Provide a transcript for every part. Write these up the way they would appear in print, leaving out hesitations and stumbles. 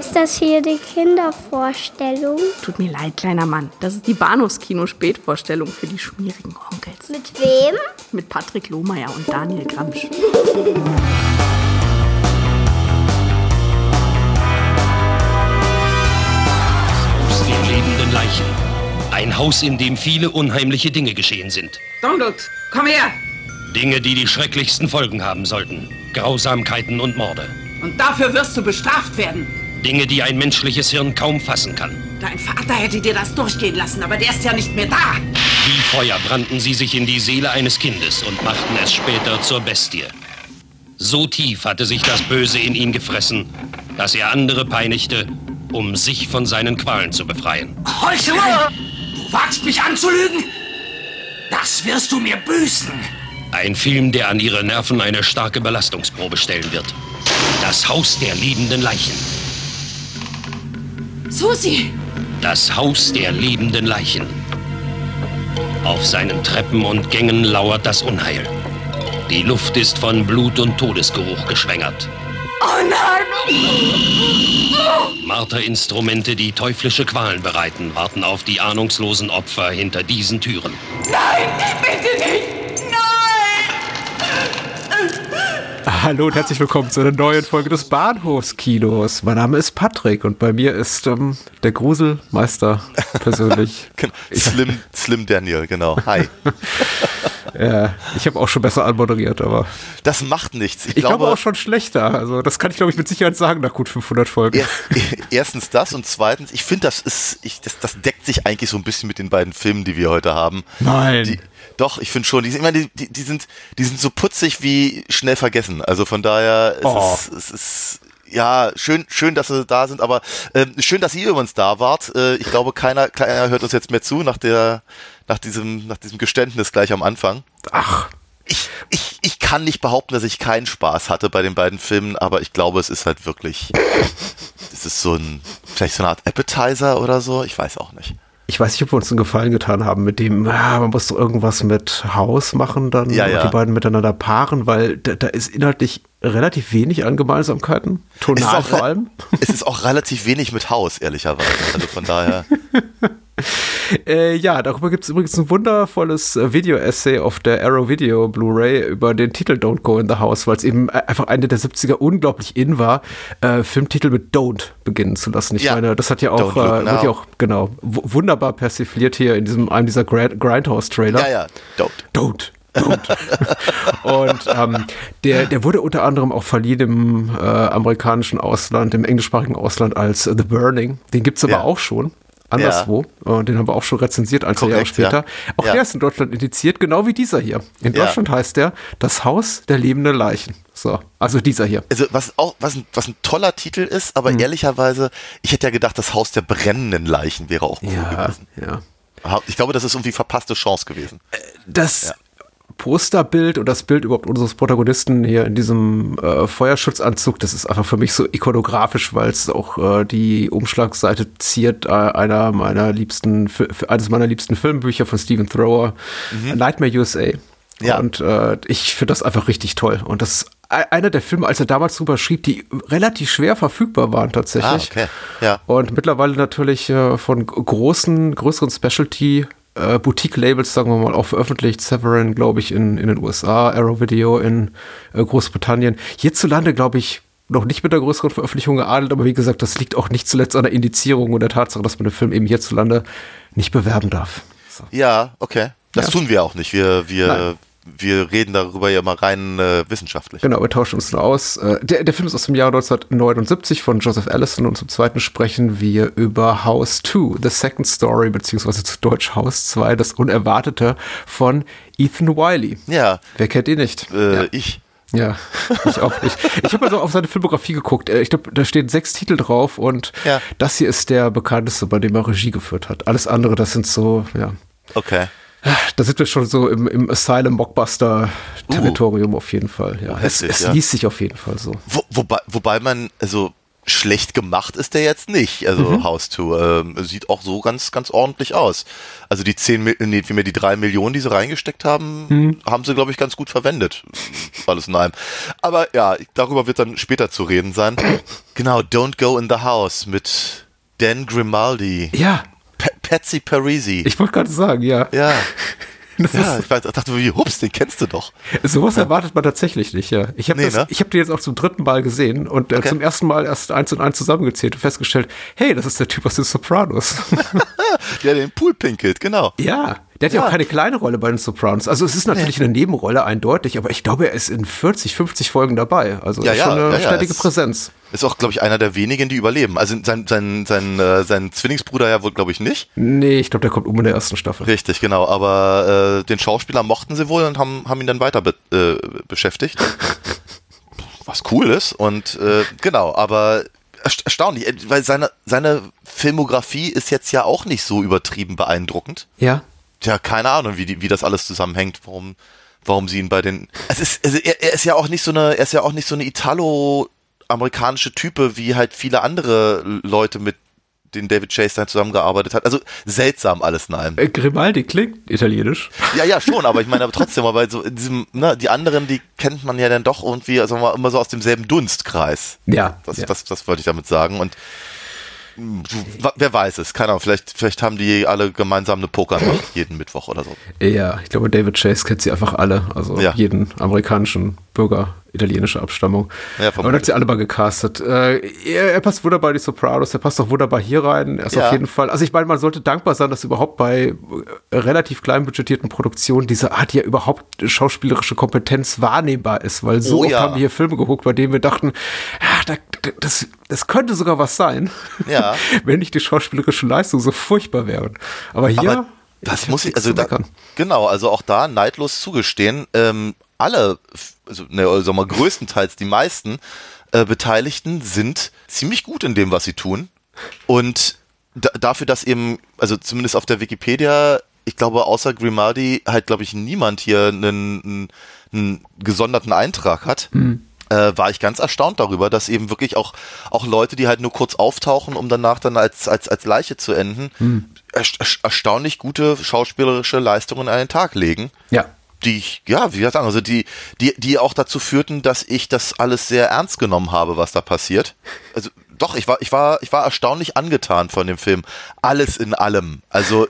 Ist das hier die Kindervorstellung? Tut mir leid, kleiner Mann. Das ist die Bahnhofskino-Spätvorstellung für die schmierigen Onkels. Mit wem? Mit Patrick Lohmeier und Daniel Gramsch. Haus der lebenden Leichen. Ein Haus, in dem viele unheimliche Dinge geschehen sind. Donald, komm her! Dinge, die die schrecklichsten Folgen haben sollten. Grausamkeiten und Morde. Und dafür wirst du bestraft werden. Dinge, die ein menschliches Hirn kaum fassen kann. Dein Vater hätte dir das durchgehen lassen, aber der ist ja nicht mehr da. Wie Feuer brannten sie sich in die Seele eines Kindes und machten es später zur Bestie. So tief hatte sich das Böse in ihn gefressen, dass er andere peinigte, um sich von seinen Qualen zu befreien. Heuchler! Du wagst mich anzulügen? Das wirst du mir büßen. Ein Film, der an ihre Nerven eine starke Belastungsprobe stellen wird. Das Haus der lebenden Leichen. Susi! Das Haus der lebenden Leichen. Auf seinen Treppen und Gängen lauert das Unheil. Die Luft ist von Blut und Todesgeruch geschwängert. Oh nein! Marterinstrumente, die teuflische Qualen bereiten, warten auf die ahnungslosen Opfer hinter diesen Türen. Nein, bitte nicht! Hallo und herzlich willkommen zu einer neuen Folge des Bahnhofskinos. Mein Name ist Patrick und bei mir ist der Gruselmeister persönlich. Slim Daniel, genau. Hi. Ja, ich habe auch schon besser anmoderiert, aber... Das macht nichts. Ich glaube auch schon schlechter. Also das kann ich, glaube ich, mit Sicherheit sagen nach gut 500 Folgen. Erstens das und zweitens, ich finde, das deckt sich eigentlich so ein bisschen mit den beiden Filmen, die wir heute haben. Nein. Doch, ich finde schon. Die sind so putzig wie schnell vergessen. Also von daher, es ist ja schön, dass sie da sind, aber schön, dass ihr übrigens da wart. Ich glaube, keiner hört uns jetzt mehr zu nach diesem Geständnis gleich am Anfang. Ach. Ich kann nicht behaupten, dass ich keinen Spaß hatte bei den beiden Filmen, aber ich glaube, es ist halt wirklich, es ist vielleicht so eine Art Appetizer oder so, ich weiß auch nicht. Ich weiß nicht, ob wir uns einen Gefallen getan haben mit dem, man muss doch irgendwas mit Haus machen dann und die beiden miteinander paaren, weil da ist inhaltlich relativ wenig an Gemeinsamkeiten, tonal vor allem. Es ist auch relativ wenig mit Haus, ehrlicherweise, also von daher... Ja, darüber gibt es übrigens ein wundervolles Video-Essay auf der Arrow Video Blu-ray über den Titel Don't Go in the House, weil es eben einfach Ende der 70er unglaublich in war, Filmtitel mit Don't beginnen zu lassen. Ich meine, das hat ja auch, wird ja auch genau wunderbar persifliert hier in einem dieser Grindhouse-Trailer. Ja, Don't. Und der wurde unter anderem auch verliehen im amerikanischen Ausland, im englischsprachigen Ausland als The Burning. Den gibt es aber auch schon. Anderswo. Den haben wir auch schon rezensiert, ein, zwei Jahre später. Auch der ist in Deutschland indiziert, genau wie dieser hier. In Deutschland heißt der Das Haus der lebenden Leichen. So, also dieser hier. Also was ein toller Titel ist, aber ehrlicherweise, ich hätte ja gedacht, Das Haus der brennenden Leichen wäre auch cool gewesen. Ja. Ich glaube, das ist irgendwie verpasste Chance gewesen. Das Posterbild und das Bild überhaupt unseres Protagonisten hier in diesem Feuerschutzanzug, das ist einfach für mich so ikonografisch, weil es auch die Umschlagseite ziert eines meiner liebsten Filmbücher von Stephen Thrower, Nightmare USA. Ja. Und ich finde das einfach richtig toll. Und das ist einer der Filme, als er damals drüber schrieb, die relativ schwer verfügbar waren tatsächlich. Okay. Ja. Und mittlerweile natürlich von größeren Specialty Boutique-Labels, sagen wir mal, auch veröffentlicht. Severin, glaube ich, in den USA, Arrow Video in Großbritannien. Hierzulande, glaube ich, noch nicht mit der größeren Veröffentlichung geadelt, aber wie gesagt, das liegt auch nicht zuletzt an der Indizierung und der Tatsache, dass man den Film eben hierzulande nicht bewerben darf. So. Ja, okay. Das tun wir auch nicht. Wir reden darüber ja mal rein wissenschaftlich. Genau, wir tauschen uns nur aus. Der Film ist aus dem Jahr 1979 von Joseph Allison und zum Zweiten sprechen wir über House 2, The Second Story, beziehungsweise zu Deutsch Haus 2, das Unerwartete von Ethan Wiley. Ja. Wer kennt ihn nicht? Ich. Ja, ich auch nicht. Ich habe also auf seine Filmografie geguckt. Ich glaube, da stehen 6 Titel drauf und das hier ist der bekannteste, bei dem er Regie geführt hat. Alles andere, das sind so, Okay. Da sind wir schon so im Asylum-Mockbuster-Territorium auf jeden Fall. Ja. Es liest sich auf jeden Fall so. Wobei man, also schlecht gemacht ist der jetzt nicht, also House 2. Sieht auch so ganz, ganz ordentlich aus. Also die 3 Millionen, die sie reingesteckt haben, haben sie, glaube ich, ganz gut verwendet. Alles in allem. Aber ja, darüber wird dann später zu reden sein. Genau, Don't Go in the House mit Dan Grimaldi. Ja. Patsy Parisi. Ich wollte gerade sagen, ja. Ja. Ich dachte, wie hups, den kennst du doch. Sowas erwartet man tatsächlich nicht, ja. Ich habe den jetzt auch zum 3. Mal gesehen und zum ersten Mal erst 1 und 1 zusammengezählt und festgestellt, hey, das ist der Typ aus den Sopranos. Der den Pool pinkelt, genau. Ja, der hat ja auch keine kleine Rolle bei den Sopranos. Also es ist natürlich eine Nebenrolle, eindeutig, aber ich glaube, er ist in 40, 50 Folgen dabei. Also schon eine ständige Präsenz. Ist auch, glaube ich, einer der wenigen, die überleben. Also sein Zwillingsbruder ja wohl, glaube ich, nicht. Nee, ich glaube, der kommt in der ersten Staffel. Richtig, genau. Aber den Schauspieler mochten sie wohl und haben ihn dann weiter beschäftigt. Was cool ist. Und genau, aber erstaunlich, weil seine Filmografie ist jetzt ja auch nicht so übertrieben beeindruckend. Ja. Tja, keine Ahnung, wie das alles zusammenhängt, warum sie ihn bei den. Er ist ja auch nicht so eine Italo-amerikanische Type, wie halt viele andere Leute, mit denen David Chase dann zusammengearbeitet hat. Also seltsam alles in allem. Grimaldi klingt italienisch. Ja, schon, aber ich meine trotzdem, aber so in diesem, die anderen, die kennt man ja dann doch irgendwie, also immer so aus demselben Dunstkreis. Ja. Das wollte ich damit sagen. Und wer weiß es, keine Ahnung, vielleicht haben die alle gemeinsam eine Pokernacht jeden Mittwoch oder so. Ja, ich glaube, David Chase kennt sie einfach alle, also jeden amerikanischen Bürger italienischer Abstammung. Ja, und hat sie alle mal gecastet. Er passt wunderbar in die Sopranos, er passt auch wunderbar hier rein. Er ist auf jeden Fall, also ich meine, man sollte dankbar sein, dass überhaupt bei relativ klein budgetierten Produktionen diese Art ja überhaupt schauspielerische Kompetenz wahrnehmbar ist, weil so oft haben wir hier Filme geguckt, bei denen wir dachten, das könnte sogar was sein, wenn nicht die schauspielerische Leistung so furchtbar wäre. Aber hier, das muss ich, also genau, also auch da neidlos zugestehen, alle, also mal größtenteils die meisten Beteiligten sind ziemlich gut in dem, was sie tun. Und dafür, dass eben, also zumindest auf der Wikipedia, ich glaube, außer Grimaldi halt, glaube ich, niemand hier einen gesonderten Eintrag hat. War ich ganz erstaunt darüber, dass eben wirklich auch Leute, die halt nur kurz auftauchen, um danach dann als Leiche zu enden, erstaunlich gute schauspielerische Leistungen an den Tag legen. Ja. Die, wie soll ich sagen, also die auch dazu führten, dass ich das alles sehr ernst genommen habe, was da passiert. Also doch, ich war erstaunlich angetan von dem Film. Alles in allem. Also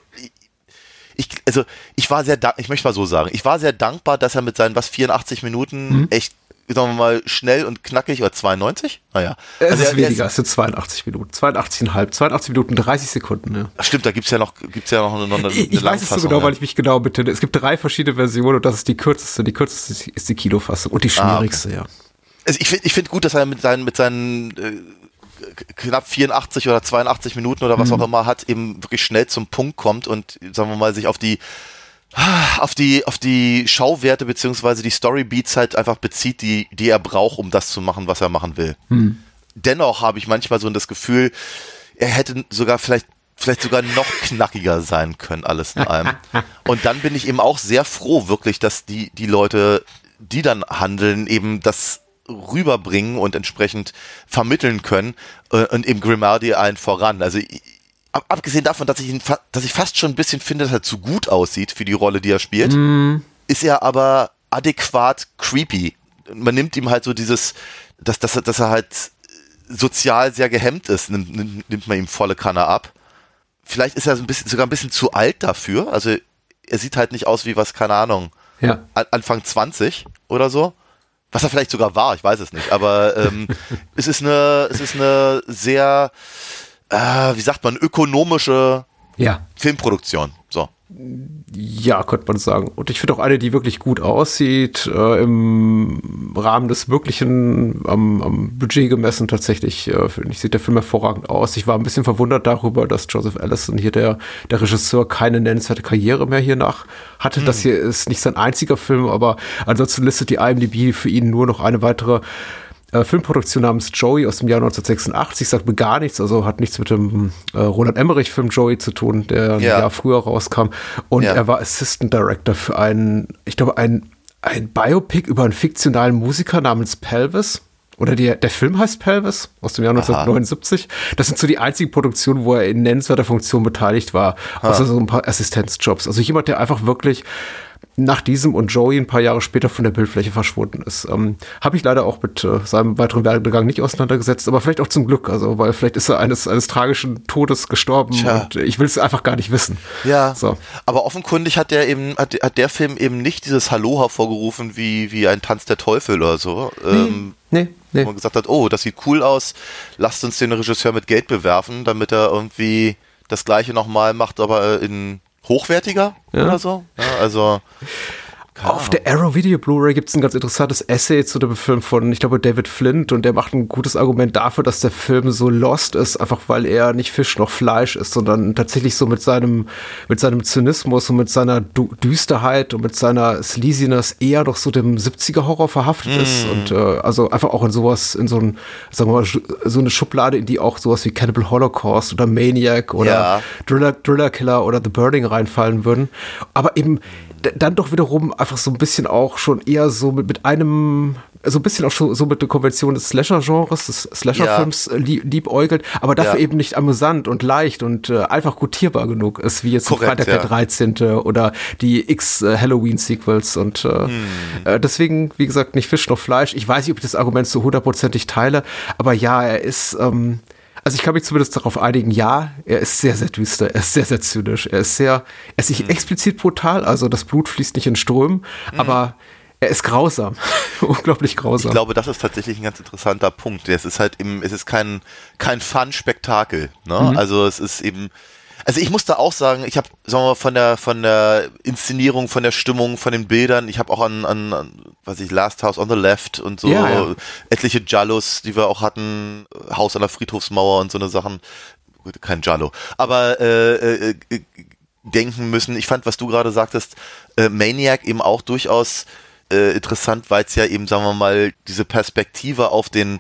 ich war sehr ich möchte mal so sagen, ich war sehr dankbar, dass er mit seinen 84 Minuten echt, sagen wir mal, schnell und knackig, oder 92? Naja. Es ist weniger, es sind 82 Minuten, 82 Minuten, 30 Sekunden, ja. Ach, stimmt, da gibt's ja noch eine Ich weiß es so genau, weil ich mich genau bitte. Es gibt 3 verschiedene Versionen und das ist die kürzeste. Die kürzeste ist die Kinofassung und die schwierigste, ja. Also ich finde gut, dass er mit seinen knapp 84 oder 82 Minuten oder was auch immer hat, eben wirklich schnell zum Punkt kommt und, sagen wir mal, sich auf die Schauwerte beziehungsweise die Storybeats halt einfach bezieht, die er braucht, um das zu machen, was er machen will. Dennoch habe ich manchmal so das Gefühl, er hätte sogar vielleicht sogar noch knackiger sein können, alles in allem. Und dann bin ich eben auch sehr froh, wirklich, dass die Leute, die dann handeln, eben das rüberbringen und entsprechend vermitteln können und eben Grimaldi allen voran. Also abgesehen davon, dass ich fast schon ein bisschen finde, dass er zu gut aussieht für die Rolle, die er spielt, ist er aber adäquat creepy. Man nimmt ihm halt so dieses, dass er halt sozial sehr gehemmt ist, nimmt man ihm volle Kanne ab. Vielleicht ist er sogar ein bisschen zu alt dafür. Also er sieht halt nicht aus wie was, keine Ahnung, Anfang 20 oder so. Was er vielleicht sogar war, ich weiß es nicht. Aber es ist eine sehr, wie sagt man, ökonomische Filmproduktion. So. Ja, könnte man sagen. Und ich finde auch eine, die wirklich gut aussieht, im Rahmen des Möglichen, am Budget gemessen tatsächlich, finde ich, sieht der Film hervorragend aus. Ich war ein bisschen verwundert darüber, dass Joseph Allison hier, der Regisseur, keine nennenswerte Karriere mehr hiernach hatte. Das hier ist nicht sein einziger Film, aber ansonsten listet die IMDb für ihn nur noch eine weitere Filmproduktion namens Joey aus dem Jahr 1986, sagt mir gar nichts, also hat nichts mit dem Roland Emmerich-Film Joey zu tun, der ein Jahr früher rauskam. Und er war Assistant Director für ein Biopic über einen fiktionalen Musiker namens Pelvis. Oder der Film heißt Pelvis aus dem Jahr 1979. Das sind so die einzigen Produktionen, wo er in nennenswerter Funktion beteiligt war. Außer so ein paar Assistenzjobs. Also jemand, der einfach wirklich nach diesem und Joey ein paar Jahre später von der Bildfläche verschwunden ist. Habe ich leider auch mit seinem weiteren Werdegang nicht auseinandergesetzt, aber vielleicht auch zum Glück. Also, weil vielleicht ist er eines tragischen Todes gestorben und ich will es einfach gar nicht wissen. Ja, so. Aber offenkundig hat der Film eben nicht dieses Hallo hervorgerufen wie ein Tanz der Teufel oder so. Nee. Wo man gesagt hat, oh, das sieht cool aus, lasst uns den Regisseur mit Geld bewerfen, damit er irgendwie das Gleiche nochmal macht, aber in hochwertiger oder so. Ja, also auf der Arrow Video Blu-ray gibt es ein ganz interessantes Essay zu dem Film von, ich glaube, David Flint, und der macht ein gutes Argument dafür, dass der Film so lost ist, einfach weil er nicht Fisch noch Fleisch ist, sondern tatsächlich so mit seinem Zynismus und mit seiner Düsterheit und mit seiner Sleaziness eher doch so dem 70er-Horror verhaftet ist und also einfach auch in sowas, in so ein, sagen wir mal, so eine Schublade, in die auch sowas wie Cannibal Holocaust oder Maniac oder Driller Killer oder The Burning reinfallen würden, aber eben dann doch wiederum einfach so ein bisschen auch schon eher so mit einem, so ein bisschen auch schon so mit der Konvention des Slasher-Genres, des Slasher-Films liebäugelt, aber dafür eben nicht amüsant und leicht und einfach gutierbar genug ist, wie jetzt Freitag der 13. oder die X-Halloween-Sequels und deswegen, wie gesagt, nicht Fisch noch Fleisch. Ich weiß nicht, ob ich das Argument so 100%ig teile, aber ja, er ist also ich kann mich zumindest darauf einigen, ja, er ist sehr, sehr düster, er ist sehr, sehr zynisch, er ist nicht explizit brutal, also das Blut fließt nicht in Strömen, aber er ist grausam, unglaublich grausam. Ich glaube, das ist tatsächlich ein ganz interessanter Punkt. Es ist kein Fun-Spektakel, ne? Also es ist eben, also ich muss da auch sagen, ich habe, sagen wir mal, von der Inszenierung, von der Stimmung, von den Bildern, ich habe auch an Last House on the Left und so etliche Giallos, die wir auch hatten, Haus an der Friedhofsmauer und so eine Sachen, gut, kein Giallo, aber denken müssen. Ich fand, was du gerade sagtest, Maniac eben auch durchaus interessant, weil es ja eben, sagen wir mal, diese Perspektive auf den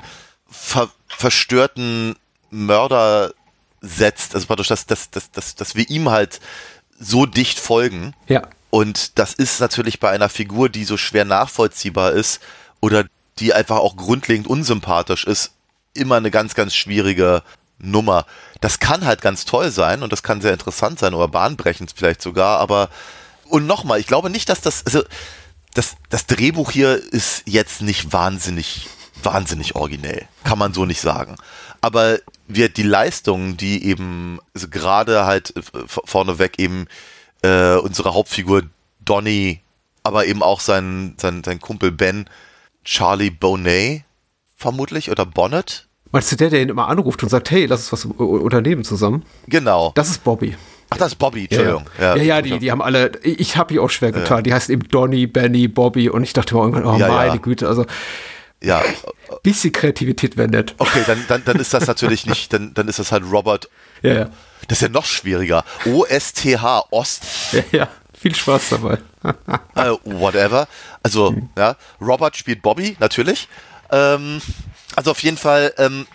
verstörten Mörder setzt, also dadurch, dass wir ihm halt so dicht folgen. Ja. Und das ist natürlich bei einer Figur, die so schwer nachvollziehbar ist oder die einfach auch grundlegend unsympathisch ist, immer eine ganz, ganz schwierige Nummer. Das kann halt ganz toll sein und das kann sehr interessant sein oder bahnbrechend vielleicht sogar, aber und nochmal, ich glaube nicht, dass das Drehbuch hier ist jetzt nicht wahnsinnig originell. Kann man so nicht sagen. Aber die Leistungen, die eben also gerade halt vorneweg eben unsere Hauptfigur Donnie, aber eben auch sein Kumpel Ben, Charlie Bonet vermutlich oder Bonnet. Meinst du der ihn immer anruft und sagt, hey, lass uns was unternehmen zusammen? Genau. Das ist Bobby. Ach, das ist Bobby, Entschuldigung. Ja, die haben alle, ich habe die auch schwer getan. Die heißen eben Donnie, Benny, Bobby und ich dachte mir irgendwann, meine Güte, also ja. Bisschen Kreativität wäre nett. Okay, dann ist das natürlich nicht, dann ist das halt Robert. Ja. Das ist ja noch schwieriger. OSTH, Ost. Ja, viel Spaß dabei. Whatever. Also, ja, Robert spielt Bobby, natürlich. Also auf jeden Fall,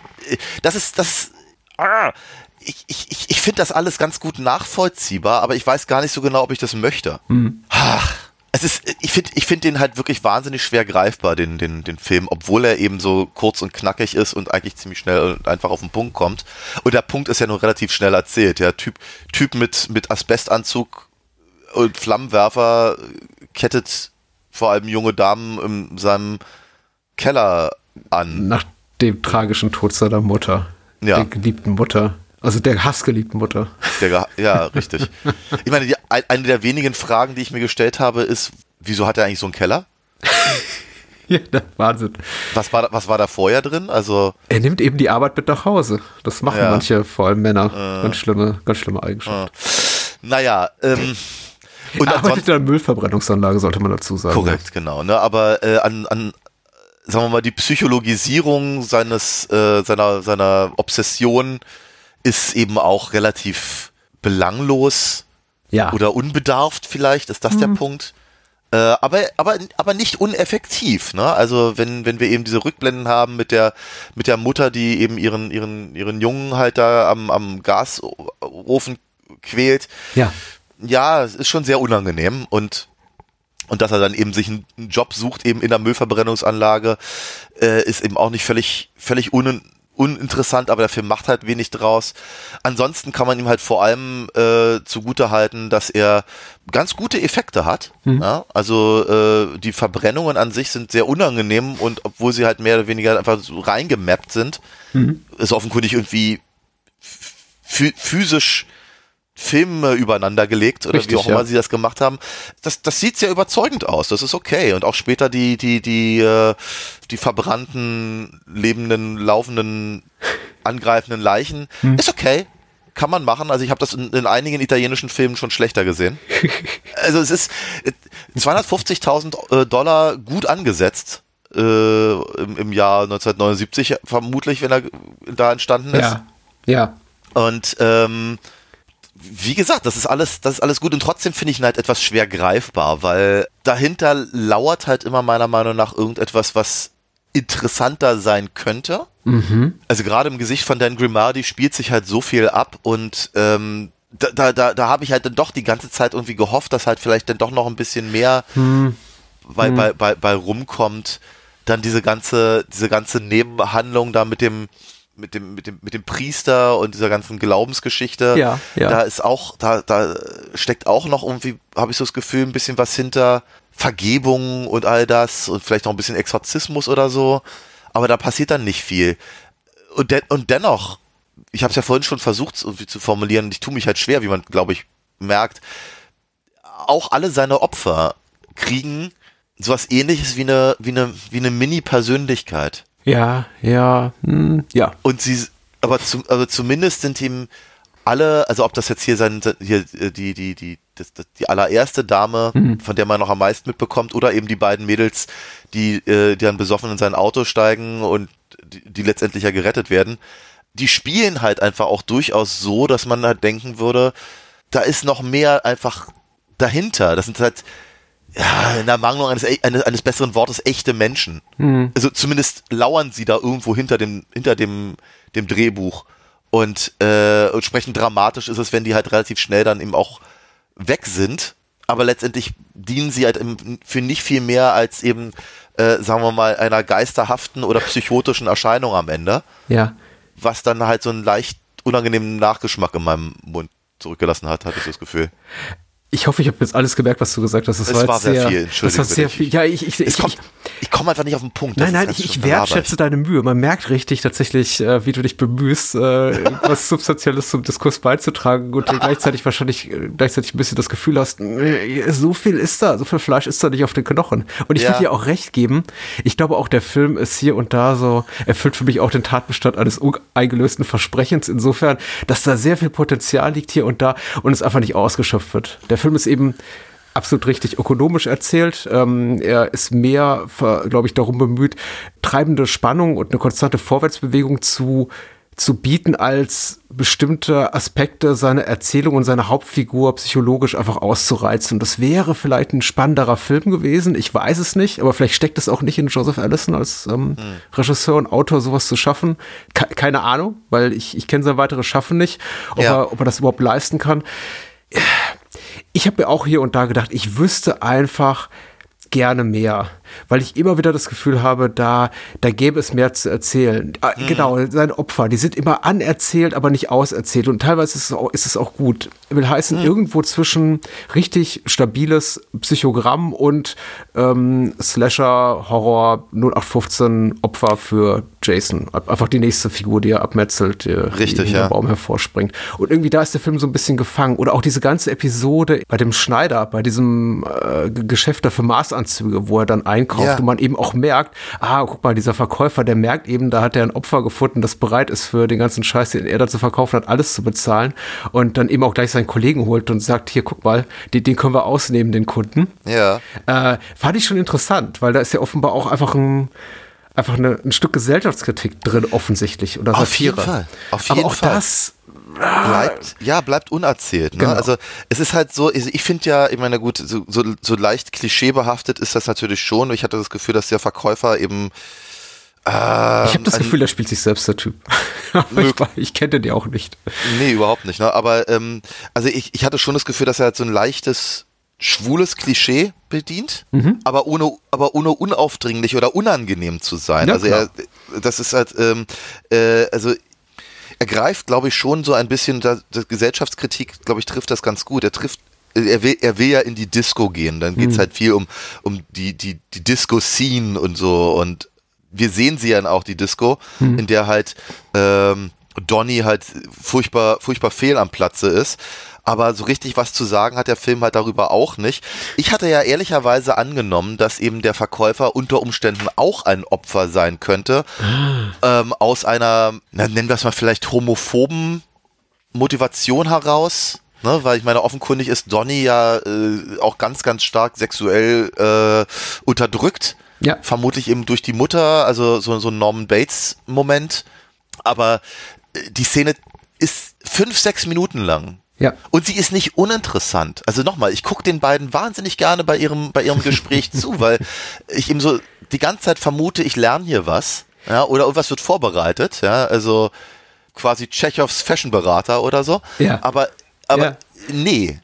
ich finde das alles ganz gut nachvollziehbar, aber ich weiß gar nicht so genau, ob ich das möchte. Ach, ich finde den halt wirklich wahnsinnig schwer greifbar, den Film, obwohl er eben so kurz und knackig ist und eigentlich ziemlich schnell und einfach auf den Punkt kommt. Und der Punkt ist ja nur relativ schnell erzählt. Ja, Typ mit Asbestanzug und Flammenwerfer kettet vor allem junge Damen in seinem Keller an. Nach dem tragischen Tod seiner Mutter. Ja. Der geliebten Mutter. Also der hassgeliebten Mutter. Ja, richtig. Ich meine, eine der wenigen Fragen, die ich mir gestellt habe, ist, wieso hat er eigentlich so einen Keller? Ja, Wahnsinn. Was war da vorher drin? Also er nimmt eben die Arbeit mit nach Hause. Das machen manche, vor allem Männer. Ganz schlimme Eigenschaft. Naja, und er arbeitet in einer Müllverbrennungsanlage, sollte man dazu sagen. Korrekt, genau. Ne? Aber sagen wir mal, die Psychologisierung seiner Obsession ist eben auch relativ belanglos oder unbedarft vielleicht, ist das der Punkt. Aber nicht uneffektiv, ne? Also wenn wir eben diese Rückblenden haben mit der Mutter, die eben ihren Jungen halt da am Gasofen quält. Ja, es ist schon sehr unangenehm und Und dass er dann eben sich einen Job sucht, eben in der Müllverbrennungsanlage, ist eben auch nicht völlig uninteressant, aber der Film macht halt wenig draus. Ansonsten kann man ihm halt vor allem zugutehalten, dass er ganz gute Effekte hat. Ja? Also die Verbrennungen an sich sind sehr unangenehm und obwohl sie halt mehr oder weniger einfach so reingemappt sind, ist offenkundig irgendwie physisch Filme übereinander gelegt oder Richtig, wie auch immer sie das gemacht haben. Das sieht sehr überzeugend aus. Das ist okay. Und auch später die verbrannten, lebenden, laufenden, angreifenden Leichen ist okay. Kann man machen. Also ich habe das in einigen italienischen Filmen schon schlechter gesehen. Also es ist $250.000 gut angesetzt im Jahr 1979 vermutlich, wenn er da entstanden ist. Ja. Und wie gesagt, das ist alles gut und trotzdem finde ich ihn halt etwas schwer greifbar, weil dahinter lauert halt immer meiner Meinung nach irgendetwas, was interessanter sein könnte. Also gerade im Gesicht von Dan Grimaldi spielt sich halt so viel ab und da habe ich halt dann doch die ganze Zeit irgendwie gehofft, dass halt vielleicht dann doch noch ein bisschen mehr bei rumkommt. Dann diese ganze Nebenhandlung da mit dem Priester und dieser ganzen Glaubensgeschichte, Ja. da ist auch, da steckt auch noch irgendwie, habe ich so das Gefühl, ein bisschen was hinter, Vergebung und all das und vielleicht noch ein bisschen Exorzismus oder so, aber da passiert dann nicht viel. Und dennoch, ich habe es ja vorhin schon versucht irgendwie zu formulieren, und ich tue mich halt schwer, wie man, glaube ich, merkt, auch alle seine Opfer kriegen sowas Ähnliches wie eine Mini-Persönlichkeit. Ja. Und aber zumindest sind ihm alle, also ob das jetzt hier die allererste Dame, von der man noch am meisten mitbekommt, oder eben die beiden Mädels, die dann besoffen in sein Auto steigen und die letztendlich ja gerettet werden, die spielen halt einfach auch durchaus so, dass man halt denken würde, da ist noch mehr einfach dahinter. Das sind halt in der Mangelung eines besseren Wortes echte Menschen. Also zumindest lauern sie da irgendwo hinter dem Drehbuch und entsprechend dramatisch ist es, wenn die halt relativ schnell dann eben auch weg sind, aber letztendlich dienen sie halt für nicht viel mehr als eben, sagen wir mal, einer geisterhaften oder psychotischen Erscheinung am Ende. Ja. Was dann halt so einen leicht unangenehmen Nachgeschmack in meinem Mund zurückgelassen hat, hatte ich das Gefühl. Ich hoffe, ich habe jetzt alles gemerkt, was du gesagt hast. Es war sehr viel, Entschuldigung. Das war sehr viel. Ja, ich komme einfach nicht auf den Punkt. Nein, ich wertschätze deine Mühe. Man merkt richtig tatsächlich, wie du dich bemühst, was Substanzielles zum Diskurs beizutragen und gleichzeitig ein bisschen das Gefühl hast, so viel Fleisch ist da nicht auf den Knochen. Und ich will dir auch recht geben. Ich glaube auch, der Film ist hier und da so, erfüllt für mich auch den Tatbestand eines eingelösten Versprechens insofern, dass da sehr viel Potenzial liegt hier und da und es einfach nicht ausgeschöpft wird. Der Film ist eben absolut richtig ökonomisch erzählt. Er ist mehr, glaube ich, darum bemüht, treibende Spannung und eine konstante Vorwärtsbewegung zu bieten, als bestimmte Aspekte seiner Erzählung und seiner Hauptfigur psychologisch einfach auszureizen. Das wäre vielleicht ein spannenderer Film gewesen. Ich weiß es nicht, aber vielleicht steckt es auch nicht in Joseph Allison als Regisseur und Autor, sowas zu schaffen. Keine Ahnung, weil ich kenne sein weiteres Schaffen nicht, ob er das überhaupt leisten kann. Ich habe mir auch hier und da gedacht, ich wüsste einfach gerne mehr, weil ich immer wieder das Gefühl habe, da gäbe es mehr zu erzählen. Genau, seine Opfer, die sind immer anerzählt, aber nicht auserzählt und teilweise ist es auch gut. Will heißen, irgendwo zwischen richtig stabiles Psychogramm und Slasher, Horror, 0815 Opfer für Jason. Einfach die nächste Figur, die er abmetzelt, die in den Baum hervorspringt. Und irgendwie da ist der Film so ein bisschen gefangen. Oder auch diese ganze Episode bei dem Schneider, bei diesem Geschäft für Maßanzüge, wo er dann einkauft und man eben auch merkt, guck mal, dieser Verkäufer, der merkt eben, da hat er ein Opfer gefunden, das bereit ist für den ganzen Scheiß, den er da zu verkaufen hat, alles zu bezahlen und dann eben auch gleich seinen Kollegen holt und sagt, hier, guck mal, den können wir ausnehmen, den Kunden. Ja. Fand ich schon interessant, weil da ist ja offenbar auch einfach ein Stück Gesellschaftskritik drin, offensilich, oder Satire. Auf jeden Fall. Das bleibt unerzählt. Ne? Genau. Also es ist halt so, ich finde ja, ich meine, gut, so leicht klischeebehaftet ist das natürlich schon. Ich hatte das Gefühl, dass der Verkäufer eben ich habe das Gefühl, der spielt sich selbst, der Typ. Ich kenne den ja auch nicht. Nee, überhaupt nicht. Ne? Aber also ich hatte schon das Gefühl, dass er halt so ein leichtes, schwules Klischee bedient, aber ohne unaufdringlich oder unangenehm zu sein. Ja, also das ist halt, also er greift, glaube ich, schon so ein bisschen, die Gesellschaftskritik, glaube ich, trifft das ganz gut. Er will ja in die Disco gehen, dann geht's halt viel um die Disco-Scene und so, und wir sehen sie ja auch, die Disco, in der halt Donny halt furchtbar fehl am Platze ist. Aber so richtig was zu sagen hat der Film halt darüber auch nicht. Ich hatte ja ehrlicherweise angenommen, dass eben der Verkäufer unter Umständen auch ein Opfer sein könnte, aus einer, nennen wir es mal vielleicht homophoben Motivation heraus. Ne, weil ich meine, offenkundig ist Donny ja auch ganz, ganz stark sexuell unterdrückt. Ja. Vermutlich eben durch die Mutter, also so ein Norman Bates-Moment. Aber die Szene ist 5-6 Minuten lang. Ja. Und sie ist nicht uninteressant. Also nochmal, ich gucke den beiden wahnsinnig gerne bei ihrem Gespräch zu, weil ich eben so die ganze Zeit vermute, ich lerne hier was, ja, oder irgendwas wird vorbereitet, ja, also quasi Tschechows Fashionberater oder so. Ja. Aber nee.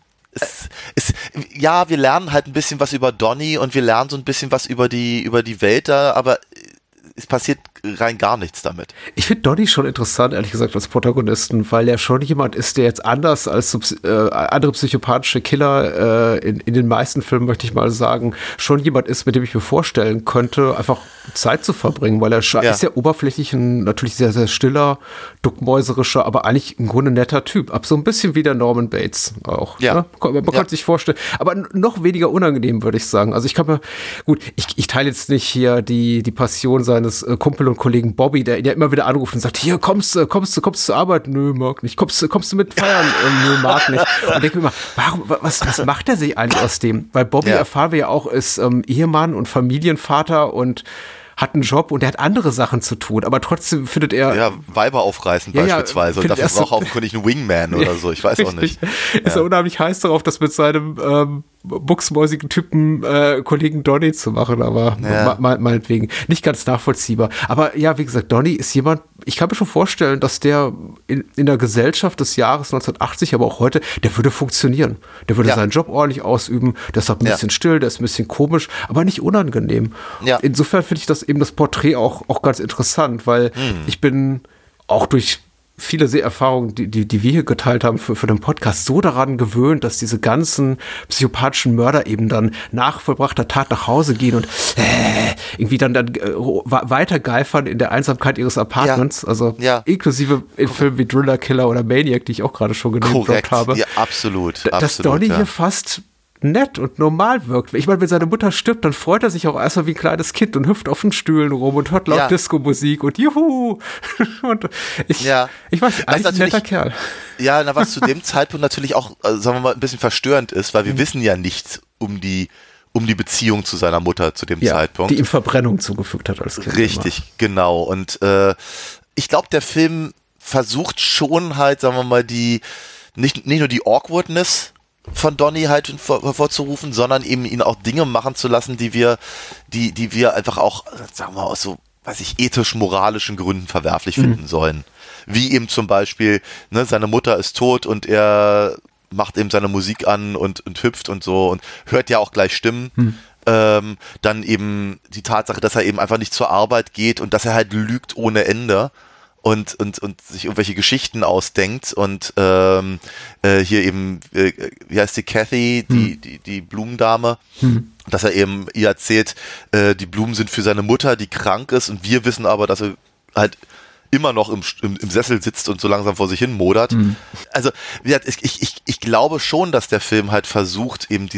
Wir lernen halt ein bisschen was über Donny und wir lernen so ein bisschen was über die Welt da, aber es passiert rein gar nichts damit. Ich finde Donny schon interessant, ehrlich gesagt, als Protagonisten, weil er schon jemand ist, der jetzt anders als andere psychopathische Killer in den meisten Filmen, möchte ich mal sagen, schon jemand ist, mit dem ich mir vorstellen könnte, einfach Zeit zu verbringen, weil er ist ja oberflächlich ein natürlich sehr, sehr stiller, duckmäuserischer, aber eigentlich im Grunde netter Typ. Ab so ein bisschen wie der Norman Bates auch. Ja. Ne? Man könnte sich vorstellen, aber noch weniger unangenehm, würde ich sagen. Also ich kann mir, gut, ich teile jetzt nicht hier die Passion seines Kumpel und Kollegen Bobby, der ihn ja immer wieder anruft und sagt, hier, kommst du zur Arbeit? Nö, mag nicht. Kommst du mit feiern? Nö, mag nicht. Und denke mir immer, was macht er sich eigentlich aus dem? Weil Bobby, erfahren wir ja auch, ist Ehemann und Familienvater und hat einen Job und er hat andere Sachen zu tun, aber trotzdem findet er... Ja, Weiber aufreißen beispielsweise und dafür braucht er offenkundig einen Wingman oder so, ich weiß auch nicht. Ist er unheimlich heiß darauf, das mit seinem buchsmäusigen Typen Kollegen Donny zu machen, aber meinetwegen nicht ganz nachvollziehbar. Aber ja, wie gesagt, Donny ist jemand, ich kann mir schon vorstellen, dass der in der Gesellschaft des Jahres 1980, aber auch heute, der würde funktionieren. Der würde seinen Job ordentlich ausüben, der ist halt ein bisschen still, der ist ein bisschen komisch, aber nicht unangenehm. Ja. Insofern finde ich das eben das Porträt auch ganz interessant, weil ich bin auch durch viele Seherfahrungen, die wir hier geteilt haben für den Podcast, so daran gewöhnt, dass diese ganzen psychopathischen Mörder eben dann nach vollbrachter Tat nach Hause gehen und irgendwie dann weitergeifern in der Einsamkeit ihres Apartments, inklusive in Filmen wie Driller, Killer oder Maniac, die ich auch gerade schon genannt habe. Ja, absolut. Dass Donny hier fast nett und normal wirkt. Ich meine, wenn seine Mutter stirbt, dann freut er sich auch erstmal wie ein kleines Kind und hüpft auf den Stühlen rum und hört laut Disco-Musik und juhu. Und ich weiß, eigentlich ein netter Kerl. Ja, was zu dem Zeitpunkt natürlich auch, sagen wir mal, ein bisschen verstörend ist, weil wir wissen ja nichts um die Beziehung zu seiner Mutter zu dem Zeitpunkt. Die ihm Verbrennung zugefügt hat als Kind. Richtig, genau. Und ich glaube, der Film versucht schon halt, sagen wir mal, nicht nur die Awkwardness von Donny halt hervorzurufen, sondern eben ihn auch Dinge machen zu lassen, die wir einfach auch, sagen wir mal, aus so, ethisch-moralischen Gründen verwerflich finden sollen. Wie eben zum Beispiel, seine Mutter ist tot und er macht eben seine Musik an und hüpft und so und hört ja auch gleich Stimmen. Dann eben die Tatsache, dass er eben einfach nicht zur Arbeit geht und dass er halt lügt ohne Ende. Und sich irgendwelche Geschichten ausdenkt und hier eben, wie heißt die, Kathy, die Blumendame, dass er eben ihr erzählt, die Blumen sind für seine Mutter, die krank ist, und wir wissen aber, dass er halt immer noch im Sessel sitzt und so langsam vor sich hin modert. Also ich glaube schon, dass der Film halt versucht, eben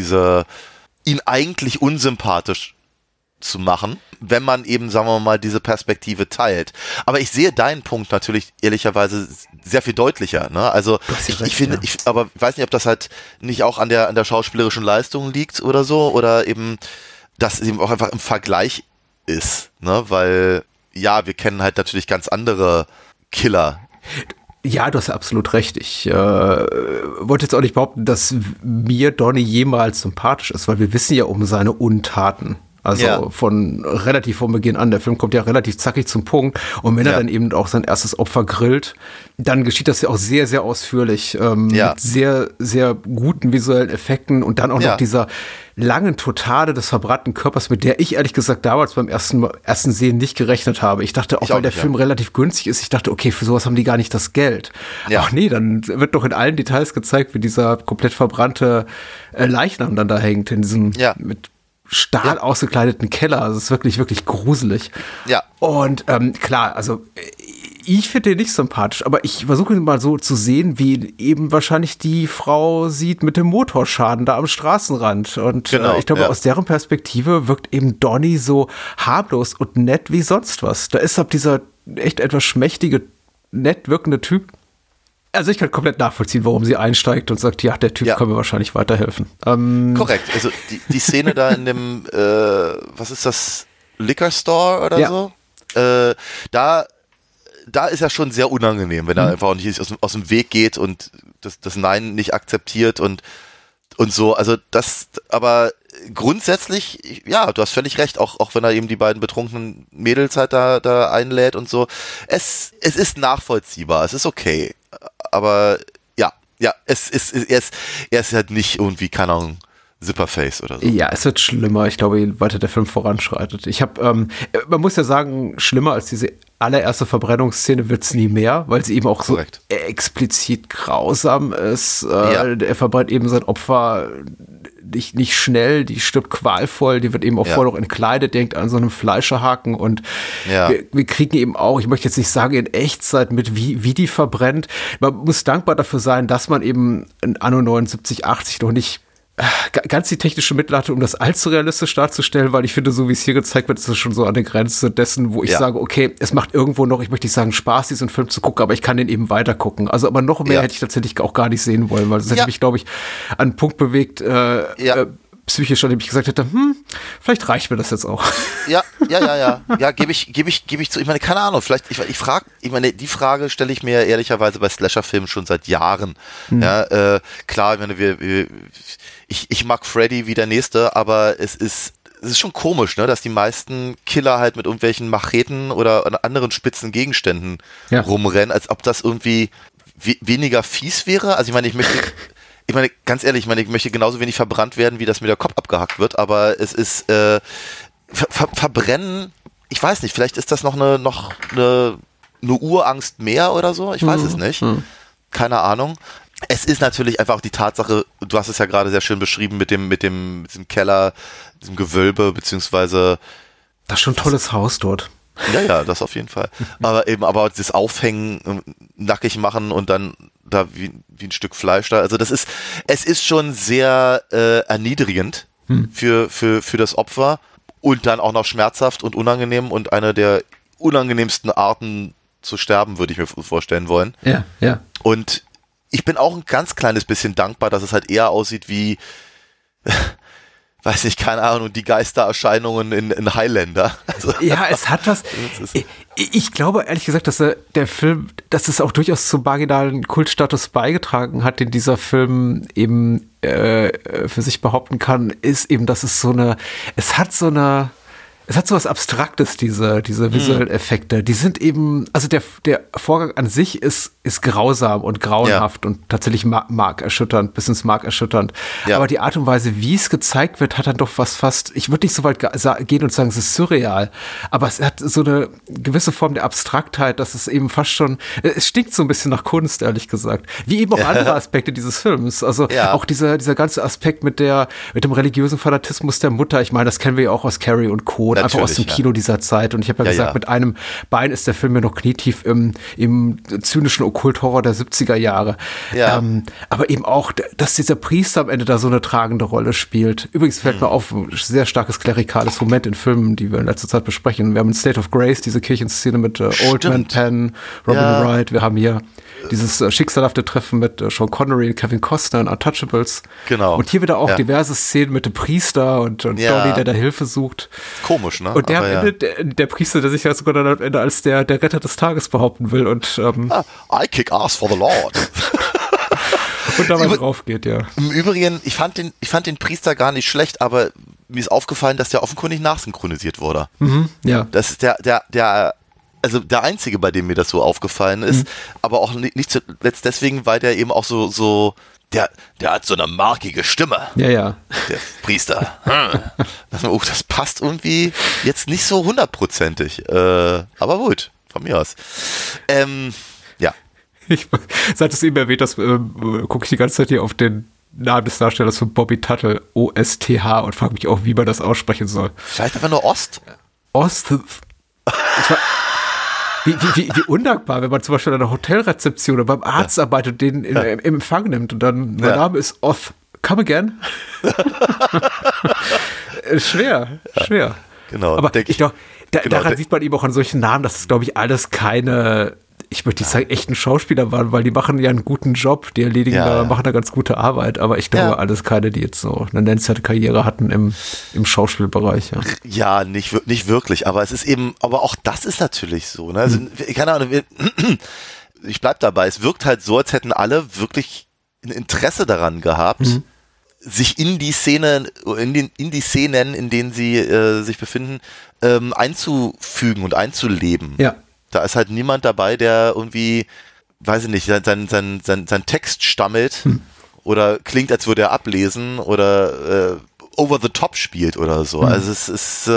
ihn eigentlich unsympathisch zu machen, wenn man eben, sagen wir mal, diese Perspektive teilt. Aber ich sehe deinen Punkt natürlich ehrlicherweise sehr viel deutlicher. Ne? Also ich finde, aber ich weiß nicht, ob das halt nicht auch an der schauspielerischen Leistung liegt oder so, oder eben, dass es eben auch einfach im Vergleich ist, ne? Weil wir kennen halt natürlich ganz andere Killer. Ja, du hast absolut recht. Ich wollte jetzt auch nicht behaupten, dass mir Donny jemals sympathisch ist, weil wir wissen ja um seine Untaten. Also von Beginn an. Der Film kommt ja relativ zackig zum Punkt. Und wenn er dann eben auch sein erstes Opfer grillt, dann geschieht das ja auch sehr, sehr ausführlich. Mit sehr, sehr guten visuellen Effekten und dann auch noch dieser langen Totale des verbrannten Körpers, mit der ich ehrlich gesagt damals beim ersten Sehen nicht gerechnet habe. Ich dachte, auch weil der Film relativ günstig ist, ich dachte, okay, für sowas haben die gar nicht das Geld. Ach nee, dann wird doch in allen Details gezeigt, wie dieser komplett verbrannte Leichnam dann da hängt, in diesem mit Stahl ausgekleideten Keller. Also es ist wirklich, wirklich gruselig. Ja. Und klar, also ich finde den nicht sympathisch, aber ich versuche ihn mal so zu sehen, wie eben wahrscheinlich die Frau sieht mit dem Motorschaden da am Straßenrand. Und ich glaube, aus deren Perspektive wirkt eben Donnie so harmlos und nett wie sonst was. Da ist ab dieser echt etwas schmächtige, nett wirkende Typ. Also ich kann komplett nachvollziehen, warum sie einsteigt und sagt, ja, der Typ kann mir wahrscheinlich weiterhelfen. Korrekt, also die Szene da in dem, was ist das, Liquor Store oder so? Da ist ja schon sehr unangenehm, wenn er einfach auch nicht aus dem Weg geht und das Nein nicht akzeptiert und so. Also aber grundsätzlich, ja, du hast völlig recht, auch wenn er eben die beiden betrunkenen Mädels halt da einlädt und so. Es ist nachvollziehbar, es ist okay. Aber ja, er ist halt nicht irgendwie, keine Ahnung, Zipperface oder so. Ja, es wird schlimmer, ich glaube, je weiter der Film voranschreitet. Man muss ja sagen, schlimmer als diese allererste Verbrennungsszene wird's nie mehr, weil sie eben auch so explizit grausam ist. Er verbrennt eben sein Opfer nicht schnell, die stirbt qualvoll, die wird eben auch voll noch entkleidet, denkt an so einem Fleischerhaken und wir kriegen eben auch, ich möchte jetzt nicht sagen in Echtzeit mit, wie die verbrennt. Man muss dankbar dafür sein, dass man eben in Anno 79, 80 noch nicht ganz die technische Mittel hatte, um das allzu realistisch darzustellen, weil ich finde, so wie es hier gezeigt wird, ist es schon so an der Grenze dessen, wo ich sage, okay, es macht irgendwo noch, ich möchte nicht sagen Spaß, diesen Film zu gucken, aber ich kann den eben weiter gucken. Also, aber noch mehr hätte ich tatsächlich auch gar nicht sehen wollen, weil das hätte mich, glaube ich, an einen Punkt bewegt, psychisch, an dem ich gesagt hätte, vielleicht reicht mir das jetzt auch. Ja, gebe ich zu. Ich meine, keine Ahnung, vielleicht, die Frage stelle ich mir ehrlicherweise bei Slasher-Filmen schon seit Jahren. Ja, klar, ich meine, ich mag Freddy wie der Nächste, aber es ist schon komisch, ne, dass die meisten Killer halt mit irgendwelchen Macheten oder anderen spitzen Gegenständen rumrennen, als ob das irgendwie weniger fies wäre. Also ich meine, ganz ehrlich, ich möchte genauso wenig verbrannt werden, wie das mir der Kopf abgehackt wird, aber es ist Verbrennen, ich weiß nicht, vielleicht ist das noch eine Urangst mehr oder so, ich weiß es nicht. Keine Ahnung. Es ist natürlich einfach die Tatsache, du hast es ja gerade sehr schön beschrieben mit diesem Keller, diesem Gewölbe, beziehungsweise das ist schon ein tolles Haus dort. Ja, das auf jeden Fall. Aber das Aufhängen, nackig machen und dann da wie ein Stück Fleisch da. Also es ist schon sehr erniedrigend für das Opfer und dann auch noch schmerzhaft und unangenehm und eine der unangenehmsten Arten zu sterben, würde ich mir vorstellen wollen. Ja. Und ich bin auch ein ganz kleines bisschen dankbar, dass es halt eher aussieht wie, weiß nicht, keine Ahnung, die Geistererscheinungen in Highlander. Also, ja, es hat was. Ich glaube, ehrlich gesagt, dass der Film, dass es auch durchaus zum marginalen Kultstatus beigetragen hat, den dieser Film eben für sich behaupten kann, ist eben, dass es es hat so was Abstraktes, diese visuellen Effekte. Die sind eben, also der Vorgang an sich ist grausam und grauenhaft und tatsächlich markerschütternd, bis ins Mark erschütternd. Ja. Aber die Art und Weise, wie es gezeigt wird, hat dann doch was fast, ich würde nicht so weit gehen und sagen, es ist surreal, aber es hat so eine gewisse Form der Abstraktheit, dass es eben fast schon, es stinkt so ein bisschen nach Kunst, ehrlich gesagt. Wie eben auch andere Aspekte dieses Films. Also auch dieser ganze Aspekt mit dem religiösen Fanatismus der Mutter. Ich meine, das kennen wir ja auch aus Carrie und Co. Einfach aus dem Kino dieser Zeit. Und ich habe gesagt, mit einem Bein ist der Film ja noch knietief im zynischen Okkult-Horror der 70er Jahre. Ja. Aber eben auch, dass dieser Priester am Ende da so eine tragende Rolle spielt. Übrigens fällt mir auf, ein sehr starkes klerikales Moment in Filmen, die wir in letzter Zeit besprechen. Wir haben in State of Grace diese Kirchenszene mit Old Man Penn, Robin Wright. Wir haben hier dieses schicksalhafte Treffen mit Sean Connery und Kevin Costner in Untouchables. Genau. Und hier wieder auch diverse Szenen mit dem Priester und Donnie, der da Hilfe sucht. Komisch, ne? Und der am Ende, der Priester, der sich ja sogar dann am Ende als der Retter des Tages behaupten will und I kick ass for the Lord. und dabei drauf geht, ja. Im Übrigen, ich fand den Priester gar nicht schlecht, aber mir ist aufgefallen, dass der offenkundig nachsynchronisiert wurde. Ja. Das ist also der einzige, bei dem mir das so aufgefallen ist, aber auch nicht zuletzt deswegen, weil der eben auch so der hat so eine markige Stimme. Ja. Der Priester. Das passt irgendwie jetzt nicht so 100%ig. Aber gut, von mir aus. Ja. Seit du es eben erwähnt hast, gucke ich die ganze Zeit hier auf den Namen des Darstellers von Bobby Tuttle, OSTH, und frage mich auch, wie man das aussprechen soll. Vielleicht einfach nur Ost? Wie undankbar, wenn man zum Beispiel an einer Hotelrezeption oder beim Arzt arbeitet und den im Empfang nimmt und dann, mein Name ist Oth. Come again? Schwer. Genau. Aber daran sieht man eben auch an solchen Namen, dass es, glaube ich, alles keine, ich möchte nicht sagen, echten Schauspieler waren, weil die machen ja einen guten Job, die machen da ganz gute Arbeit, aber ich glaube, alles keine, die jetzt so eine nennenswerte Karriere hatten im Schauspielbereich. Ja, nicht wirklich, aber es ist eben, aber auch das ist natürlich so, ne? Also, keine Ahnung, ich bleib dabei, es wirkt halt so, als hätten alle wirklich ein Interesse daran gehabt, sich in die Szenen, in denen sie sich befinden, einzufügen und einzuleben. Ja. Da ist halt niemand dabei, der irgendwie, weiß ich nicht, sein Text stammelt oder klingt, als würde er ablesen oder over the top spielt oder so. Also es ist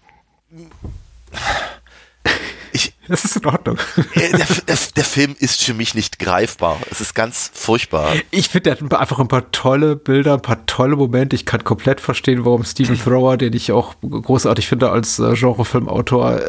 das ist in Ordnung. Der Film ist für mich nicht greifbar. Es ist ganz furchtbar. Ich finde, der hat einfach ein paar tolle Bilder, ein paar tolle Momente. Ich kann komplett verstehen, warum Stephen Thrower, den ich auch großartig finde als Genrefilmautor,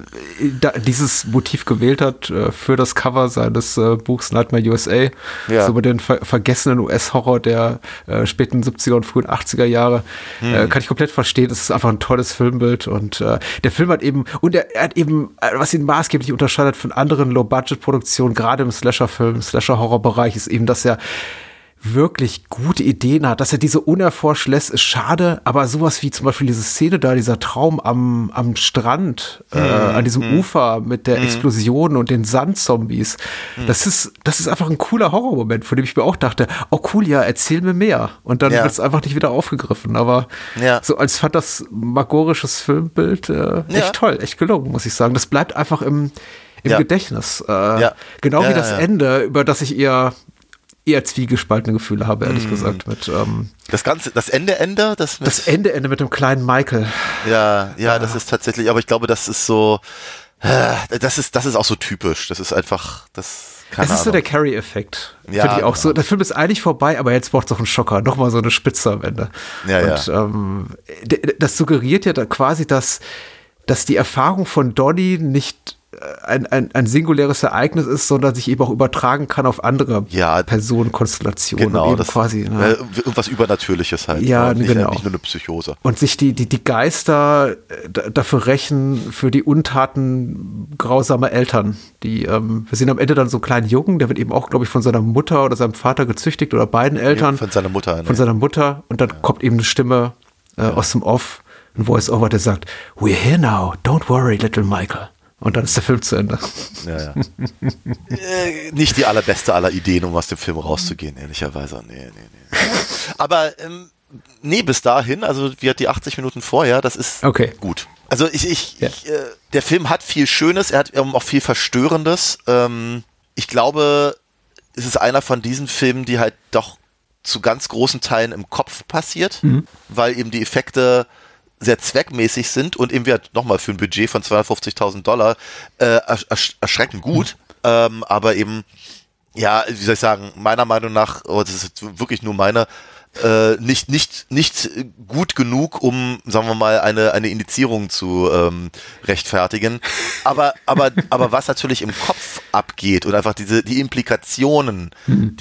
dieses Motiv gewählt hat für das Cover seines Buchs Nightmare USA. Ja. So über den vergessenen US-Horror der späten 70er und frühen 80er Jahre. Kann ich komplett verstehen. Es ist einfach ein tolles Filmbild. Und der Film hat eben, und er hat eben, was ihn maßgeblich unterscheidet von anderen Low-Budget-Produktionen, gerade im Slasher-Film, Slasher-Horror-Bereich, ist eben, dass er wirklich gute Ideen hat, dass er diese unerforscht lässt, ist schade, aber sowas wie zum Beispiel diese Szene da, dieser Traum am Strand, an diesem Ufer mit der Explosion und den Sandzombies, das ist einfach ein cooler Horrormoment, von dem ich mir auch dachte, oh cool, ja, erzähl mir mehr. Und dann wird es einfach nicht wieder aufgegriffen, aber so als phantasmagorisches Filmbild echt toll, echt gelungen, muss ich sagen. Das bleibt einfach im Gedächtnis. Genau wie das Ende, über das ich eher zwiegespaltene Gefühle habe, ehrlich gesagt. Mit, das Ende? Das Ende mit dem kleinen Michael. Ja, das ist tatsächlich, aber ich glaube, das ist so, das ist auch so typisch. Das ist einfach, es ist so der Carrie-Effekt, finde ich auch so. Der Film ist eigentlich vorbei, aber jetzt braucht es noch einen Schocker, nochmal so eine Spitze am Ende. Und das suggeriert ja da quasi, dass die Erfahrung von Donnie nicht ein singuläres Ereignis ist, sondern sich eben auch übertragen kann auf andere Personenkonstellationen. Genau, eben quasi. Irgendwas Übernatürliches halt. Ja, nicht, genau. Nicht nur eine Psychose. Und sich die Geister dafür rächen, für die Untaten grausamer Eltern. Wir sehen am Ende dann so einen kleinen Jungen, der wird eben auch, glaube ich, von seiner Mutter oder seinem Vater gezüchtigt oder beiden Eltern. Ja, von seiner Mutter. Von seiner Mutter. Und dann kommt eben eine Stimme aus dem Off, ein Voice-Over, der sagt, "We're here now, don't worry, little Michael." Und dann ist der Film zu Ende. Ja. Nicht die allerbeste aller Ideen, um aus dem Film rauszugehen, ehrlicherweise. Nee. Aber bis dahin, also wie hat die 80 Minuten vorher, das ist gut. Also der Film hat viel Schönes, er hat auch viel Verstörendes. Ich glaube, es ist einer von diesen Filmen, die halt doch zu ganz großen Teilen im Kopf passiert, weil eben die Effekte sehr zweckmäßig sind und eben nochmal für ein Budget von $250.000 erschreckend gut, aber eben, ja, wie soll ich sagen, meiner Meinung nach, das ist wirklich nur meine, nicht gut genug, um, sagen wir mal, eine Indizierung zu rechtfertigen. Aber was natürlich im Kopf abgeht und einfach die Implikationen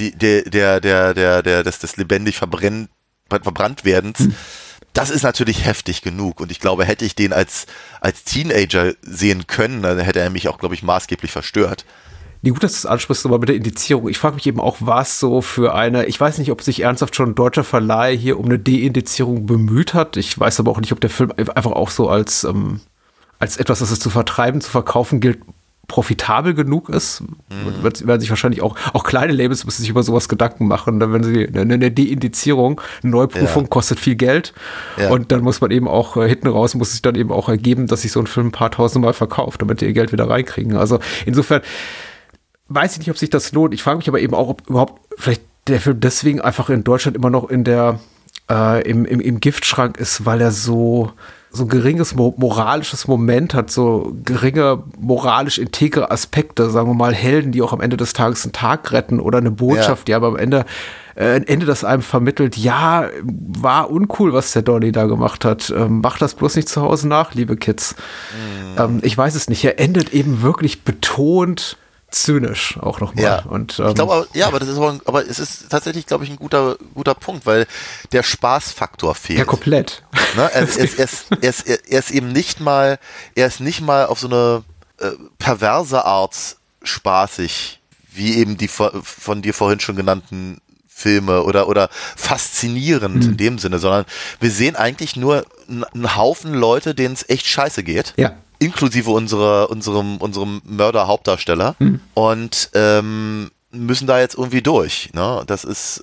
des lebendig verbrannt werdens, das ist natürlich heftig genug und ich glaube, hätte ich den als Teenager sehen können, dann hätte er mich auch, glaube ich, maßgeblich verstört. Nee, gut, dass du es ansprichst, aber mit der Indizierung. Ich frage mich eben auch, was so für ich weiß nicht, ob sich ernsthaft schon ein deutscher Verleih hier um eine Deindizierung bemüht hat. Ich weiß aber auch nicht, ob der Film einfach auch so als etwas, das es zu vertreiben, zu verkaufen gilt, profitabel genug ist, werden sich wahrscheinlich auch kleine Labels müssen sich über sowas Gedanken machen. Wenn sie eine Deindizierung, eine Neuprüfung kostet viel Geld und dann muss man eben auch hinten raus, muss sich dann eben auch ergeben, dass sich so ein Film ein paar tausend Mal verkauft, damit die ihr Geld wieder reinkriegen. Also insofern weiß ich nicht, ob sich das lohnt. Ich frage mich aber eben auch, ob überhaupt vielleicht der Film deswegen einfach in Deutschland immer noch in der im Giftschrank ist, weil er so ein geringes moralisches Moment hat, so geringe moralisch integre Aspekte, sagen wir mal Helden, die auch am Ende des Tages einen Tag retten oder eine Botschaft, die aber am Ende das einem vermittelt, ja, war uncool, was der Donnie da gemacht hat. Macht das bloß nicht zu Hause nach, liebe Kids. Ich weiß es nicht. Er endet eben wirklich betont zynisch auch nochmal. Ja. Und, ich glaube, aber es ist tatsächlich, glaube ich, ein guter Punkt, weil der Spaßfaktor fehlt. Ja, komplett. Ne? Er ist eben nicht mal auf so eine perverse Art spaßig, wie eben die von dir vorhin schon genannten Filme oder faszinierend in dem Sinne, sondern wir sehen eigentlich nur einen Haufen Leute, denen es echt scheiße geht. Ja. Inklusive unserem Mörder-Hauptdarsteller und müssen da jetzt irgendwie durch. Ne? Das ist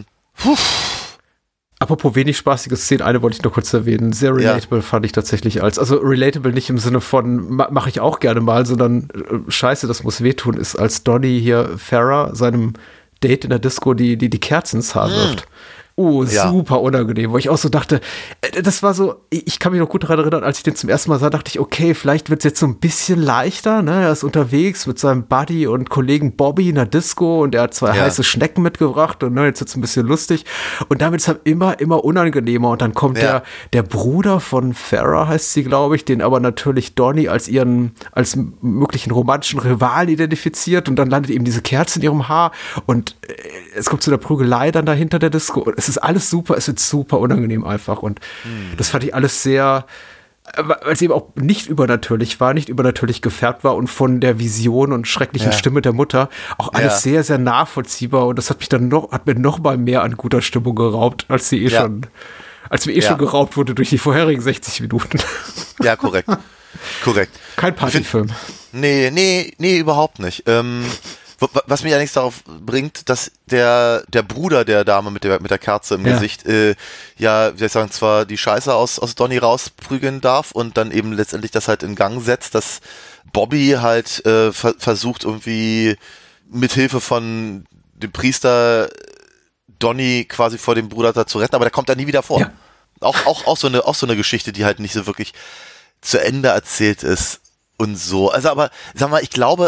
Apropos wenig spaßige Szenen, eine wollte ich noch kurz erwähnen. Sehr relatable fand ich tatsächlich also relatable nicht im Sinne von mache ich auch gerne mal, sondern scheiße, das muss wehtun, ist als Donnie hier Farrah seinem Date in der Disco die Kerzen ins Haar wirft. Super unangenehm, wo ich auch so dachte, das war so, ich kann mich noch gut daran erinnern, als ich den zum ersten Mal sah, dachte ich, okay, vielleicht wird es jetzt so ein bisschen leichter, ne? Er ist unterwegs mit seinem Buddy und Kollegen Bobby in der Disco und er hat 2 heiße Schnecken mitgebracht und jetzt wird es ein bisschen lustig und damit ist halt immer unangenehmer und dann kommt der Bruder von Farrah, heißt sie, glaube ich, den aber natürlich Donnie als möglichen romantischen Rivalen identifiziert und dann landet eben diese Kerze in ihrem Haar und es kommt zu der Prügelei dann dahinter der Disco. Es ist alles super, es wird super unangenehm einfach und das fand ich alles sehr, weil es eben auch nicht übernatürlich war, nicht übernatürlich gefärbt war und von der Vision und schrecklichen Stimme der Mutter auch alles sehr, sehr nachvollziehbar und das hat mir noch mal mehr an guter Stimmung geraubt, als mir schon geraubt wurde durch die vorherigen 60 Minuten. Ja, korrekt. Kein Partyfilm. Nee, überhaupt nicht. Was mich allerdings darauf bringt, dass der Bruder der Dame mit der Kerze im Gesicht, wie soll ich sagen, zwar die Scheiße aus Donnie rausprügeln darf und dann eben letztendlich das halt in Gang setzt, dass Bobby halt versucht irgendwie mit Hilfe von dem Priester Donnie quasi vor dem Bruder da zu retten, aber der kommt da nie wieder vor. Ja. Auch so eine Geschichte, die halt nicht so wirklich zu Ende erzählt ist und so. Also aber, sag mal, ich glaube,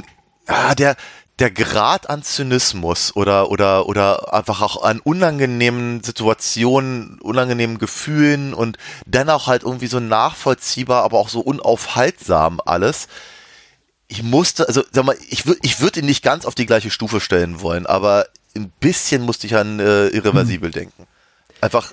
der Grad an Zynismus oder einfach auch an unangenehmen Situationen, unangenehmen Gefühlen und dennoch halt irgendwie so nachvollziehbar, aber auch so unaufhaltsam alles. Ich würde ihn nicht ganz auf die gleiche Stufe stellen wollen, aber ein bisschen musste ich an Irreversibel denken. Einfach,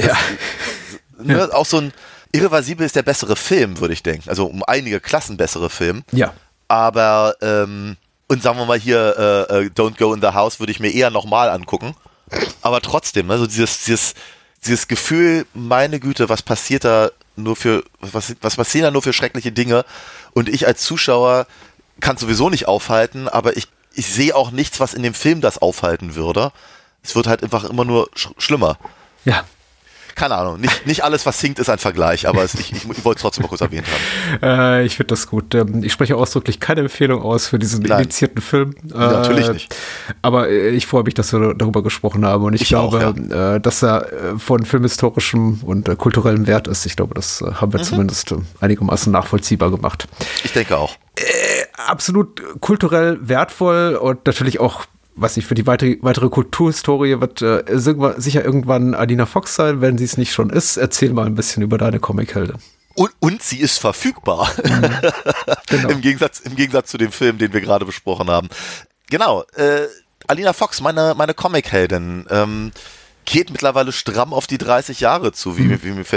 auch so ein Irreversibel ist der bessere Film, würde ich denken. Also um einige Klassen bessere Film. Ja. Aber, und sagen wir mal hier, Don't Go in the House würde ich mir eher nochmal angucken. Aber trotzdem, also dieses Gefühl, meine Güte, was passiert da was passieren da nur für schreckliche Dinge? Und ich als Zuschauer kann sowieso nicht aufhalten, aber ich sehe auch nichts, was in dem Film das aufhalten würde. Es wird halt einfach immer nur schlimmer. Ja. Keine Ahnung, nicht alles, was singt, ist ein Vergleich, aber ich wollte es trotzdem mal kurz erwähnt haben. Ich finde das gut. Ich spreche ausdrücklich keine Empfehlung aus für diesen indizierten Film. Natürlich nicht. Aber ich freue mich, dass wir darüber gesprochen haben und ich glaube, auch, dass er von filmhistorischem und kulturellem Wert ist. Ich glaube, das haben wir zumindest einigermaßen nachvollziehbar gemacht. Ich denke auch. Absolut kulturell wertvoll und natürlich auch, weiß nicht, für die weitere Kulturhistorie wird sicher irgendwann Alina Fox sein, wenn sie es nicht schon ist. Erzähl mal ein bisschen über deine Comicheldin. Und sie ist verfügbar. Genau. Im Gegensatz zu dem Film, den wir gerade besprochen haben. Genau. Alina Fox, meine Comicheldin, geht mittlerweile stramm auf die 30 Jahre zu, wie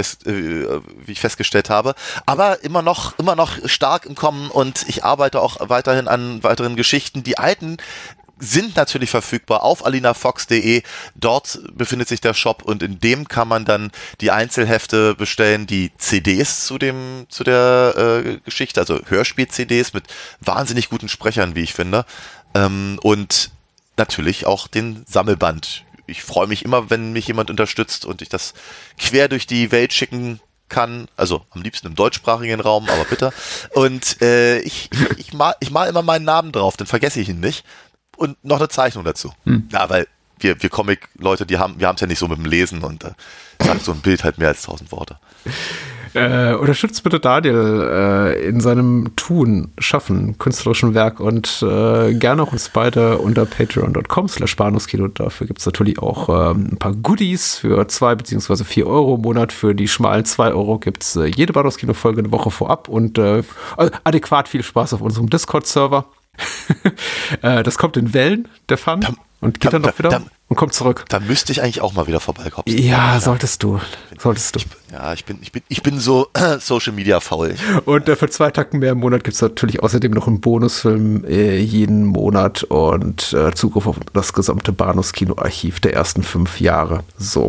ich festgestellt habe. Aber immer noch stark im Kommen und ich arbeite auch weiterhin an weiteren Geschichten. Die alten sind natürlich verfügbar auf alinafox.de. Dort befindet sich der Shop und in dem kann man dann die Einzelhefte bestellen, die CDs zu der Geschichte, also Hörspiel-CDs mit wahnsinnig guten Sprechern, wie ich finde. Und natürlich auch den Sammelband. Ich freue mich immer, wenn mich jemand unterstützt und ich das quer durch die Welt schicken kann, also am liebsten im deutschsprachigen Raum, aber bitte. Und ich mal immer meinen Namen drauf, dann vergesse ich ihn nicht. Und noch eine Zeichnung dazu. Ja, weil wir Comic-Leute, wir haben es ja nicht so mit dem Lesen und sagt so ein Bild halt mehr als 1000 Worte. Unterstützt bitte Daniel in seinem Tun, Schaffen, künstlerischen Werk und gerne auch uns beide unter patreon.com/bahnhofskino. Dafür gibt es natürlich auch ein paar Goodies für 2 bzw. 4 Euro im Monat. Für die schmalen 2 Euro gibt es jede Bahnhofskino-Folge eine Woche vorab und adäquat viel Spaß auf unserem Discord-Server. Das kommt in Wellen, der Fun, und geht dann auch wieder und kommt zurück. Da müsste ich eigentlich auch mal wieder vorbeikommen. Ja, solltest du. Ich bin so Social Media faul. Und für 2 Tacken mehr im Monat gibt es natürlich außerdem noch einen Bonusfilm jeden Monat und Zugriff auf das gesamte Bahnhofskino-Archiv der ersten 5 Jahre. So.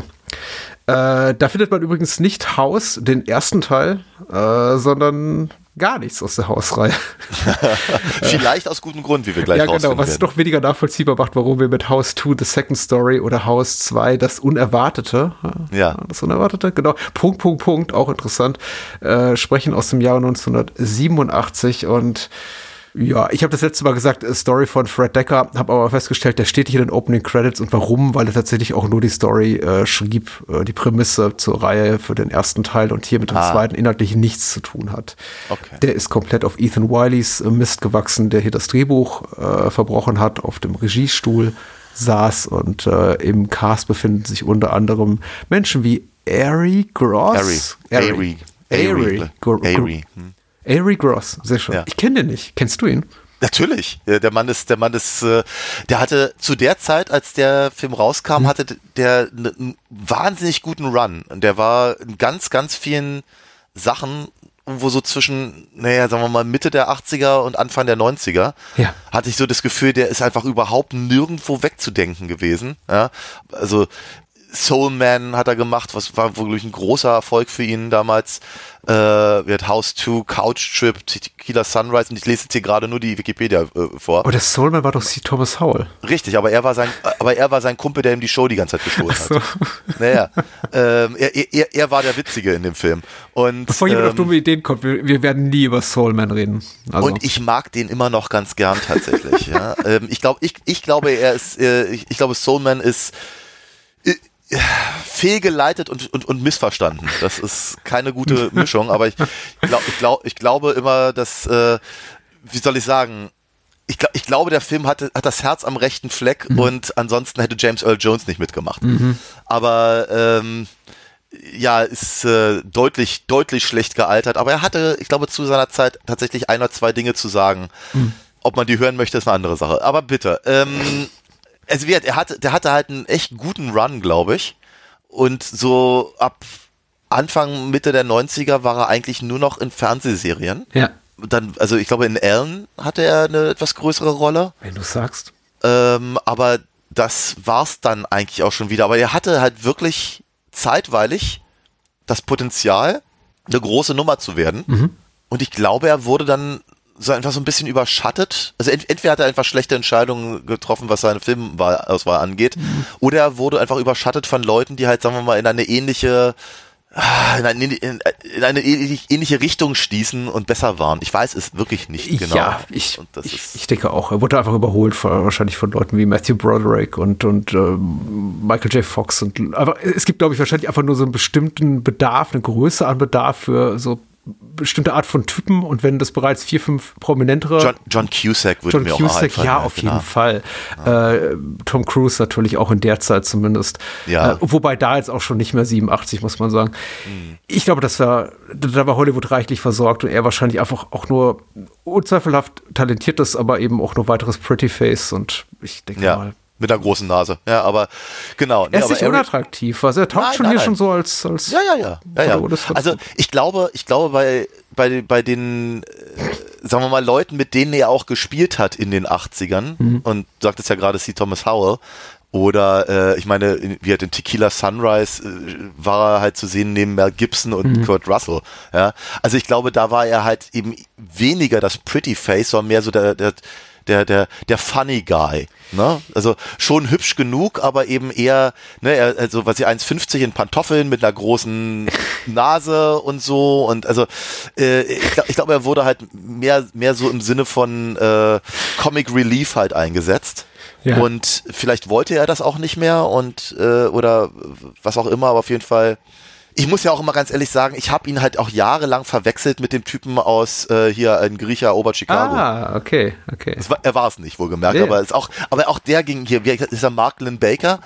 Da findet man übrigens nicht Haus, den ersten Teil, sondern gar nichts aus der Hausreihe. Vielleicht aus gutem Grund, wie wir gleich rausfinden genau, was es doch weniger nachvollziehbar macht, warum wir mit House 2 The Second Story oder House 2 das Unerwartete, genau, Punkt, auch interessant, sprechen aus dem Jahr 1987 und ja, ich habe das letzte Mal gesagt, Story von Fred Decker, habe aber festgestellt, der steht hier in den Opening Credits und warum? Weil er tatsächlich auch nur die Story schrieb, die Prämisse zur Reihe für den ersten Teil und hier mit dem zweiten inhaltlich nichts zu tun hat. Okay. Der ist komplett auf Ethan Wileys Mist gewachsen, der hier das Drehbuch verbrochen hat, auf dem Regiestuhl saß und im Cast befinden sich unter anderem Menschen wie Ari Gross. Ari Gross, sehr schön. Ja. Ich kenne den nicht. Kennst du ihn? Natürlich. Der Mann ist, der hatte zu der Zeit, als der Film rauskam, hatte der einen wahnsinnig guten Run. Und der war in ganz, ganz vielen Sachen, wo so zwischen, sagen wir mal, Mitte der 80er und Anfang der 90er, hatte ich so das Gefühl, der ist einfach überhaupt nirgendwo wegzudenken gewesen. Ja? Also Soul Man hat er gemacht, was war wirklich ein großer Erfolg für ihn damals. Wir hatten House 2, Couch Trip, Tequila Sunrise und ich lese jetzt hier gerade nur die Wikipedia vor. Aber der Soul Man war doch C. Thomas Howell. Richtig, aber er war sein Kumpel, der ihm die Show die ganze Zeit gestohlen hat. Naja, er war der Witzige in dem Film. Und, bevor jemand auf dumme Ideen kommt, wir werden nie über Soul Man reden. Also. Und ich mag den immer noch ganz gern tatsächlich. Ja. Ich glaube, Soul Man ist fehlgeleitet und missverstanden. Das ist keine gute Mischung, aber ich glaube immer, dass, wie soll ich sagen, ich glaube, der Film hat das Herz am rechten Fleck und ansonsten hätte James Earl Jones nicht mitgemacht. Aber ist deutlich schlecht gealtert, aber er hatte, ich glaube, zu seiner Zeit tatsächlich 1 oder 2 Dinge zu sagen. Ob man die hören möchte, ist eine andere Sache. Aber bitte, der hatte halt einen echt guten Run, glaube ich. Und so ab Anfang, Mitte der 90er war er eigentlich nur noch in Fernsehserien. Ja. Dann, also ich glaube, in Ellen hatte er eine etwas größere Rolle. Wenn du sagst. Aber das war's dann eigentlich auch schon wieder. Aber er hatte halt wirklich zeitweilig das Potenzial, eine große Nummer zu werden. Und ich glaube, er wurde dann so einfach so ein bisschen überschattet. Also entweder hat er einfach schlechte Entscheidungen getroffen, was seine Filmauswahl angeht, oder er wurde einfach überschattet von Leuten, die halt, sagen wir mal, in eine ähnliche Richtung stießen und besser waren. Ich weiß es wirklich nicht genau. Ja, ich denke auch. Er wurde einfach überholt, wahrscheinlich von Leuten wie Matthew Broderick und Michael J. Fox. Aber es gibt, glaube ich, wahrscheinlich einfach nur so einen bestimmten Bedarf, eine Größe an Bedarf für so bestimmte Art von Typen und wenn das bereits 4, 5 prominentere John Cusack würde mir auch einfallen. Ja, auf jeden Fall. Tom Cruise natürlich auch in der Zeit zumindest. Ja. Wobei da jetzt auch schon nicht mehr 87, muss man sagen. Ich glaube, da war Hollywood reichlich versorgt und er wahrscheinlich einfach auch nur unzweifelhaft talentiert ist, aber eben auch nur weiteres Pretty Face und ich denke mal. Mit einer großen Nase. Ja, aber genau. Er ist nicht unattraktiv. Also er taucht schon so als Ja. Also ich glaube, bei den, sagen wir mal, Leuten, mit denen er auch gespielt hat in den 80ern, und du sagtest ja gerade C. Thomas Howell, oder ich meine, wie hat in Tequila Sunrise war er halt zu sehen neben Mel Gibson und Kurt Russell. Ja? Also ich glaube, da war er halt eben weniger das Pretty Face, sondern mehr so der Funny Guy. Ne? Also schon hübsch genug, aber eben eher, ne, also was 1,50 in Pantoffeln mit einer großen Nase und so. Und also ich glaube, er wurde halt mehr so im Sinne von Comic Relief halt eingesetzt. Ja. Und vielleicht wollte er das auch nicht mehr und oder was auch immer, aber auf jeden Fall. Ich muss ja auch immer ganz ehrlich sagen, ich habe ihn halt auch jahrelang verwechselt mit dem Typen aus hier in Griecher Ober-Chicago. Ah, okay. Er war es nicht, wohlgemerkt, yeah. aber auch der ging hier, wie ist er, Mark Lynn Baker?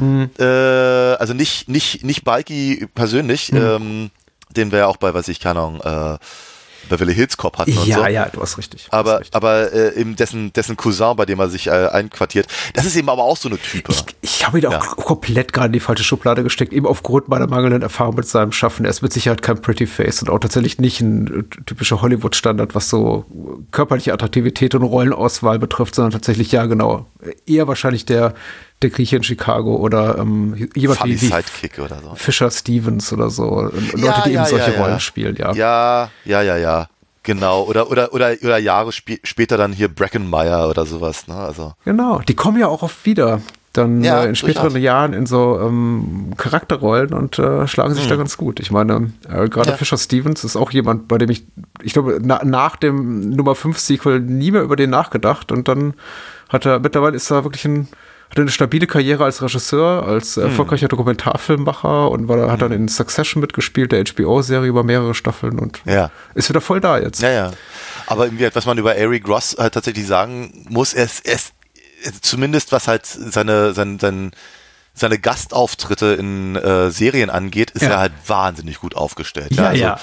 Also nicht Balky persönlich, den wir ja auch bei, weiß ich, keine Ahnung, Beverly Hills Cop hatten und so. Ja, du hast richtig. Aber eben dessen Cousin, bei dem er sich einquartiert, das ist eben aber auch so eine Type. Ich habe ihn auch komplett gerade in die falsche Schublade gesteckt, eben aufgrund meiner mangelnden Erfahrung mit seinem Schaffen. Er ist mit Sicherheit kein Pretty Face und auch tatsächlich nicht ein typischer Hollywood-Standard, was so körperliche Attraktivität und Rollenauswahl betrifft, sondern tatsächlich, ja genau, eher wahrscheinlich der Grieche in Chicago oder jemand Funny wie Sidekick oder so. Fisher Stevens oder so. Leute, die eben solche Rollen spielen, ja. Ja. Genau. Oder Jahre später dann hier Breckenmeyer oder sowas. Ne? Also. Genau. Die kommen ja auch oft wieder. Dann in späteren Jahren in so Charakterrollen und schlagen sich da ganz gut. Ich meine, gerade Fisher Stevens ist auch jemand, bei dem ich glaube, nach dem Nummer 5 Sequel nie mehr über den nachgedacht und dann mittlerweile ist er wirklich hatte eine stabile Karriere als Regisseur, als erfolgreicher Dokumentarfilmmacher und hat dann in Succession mitgespielt, der HBO-Serie über mehrere Staffeln und ist wieder voll da jetzt. Ja. Aber was man über Eric Ross halt tatsächlich sagen muss, er ist zumindest was halt seine Gastauftritte in Serien angeht, ist er halt wahnsinnig gut aufgestellt. Ja.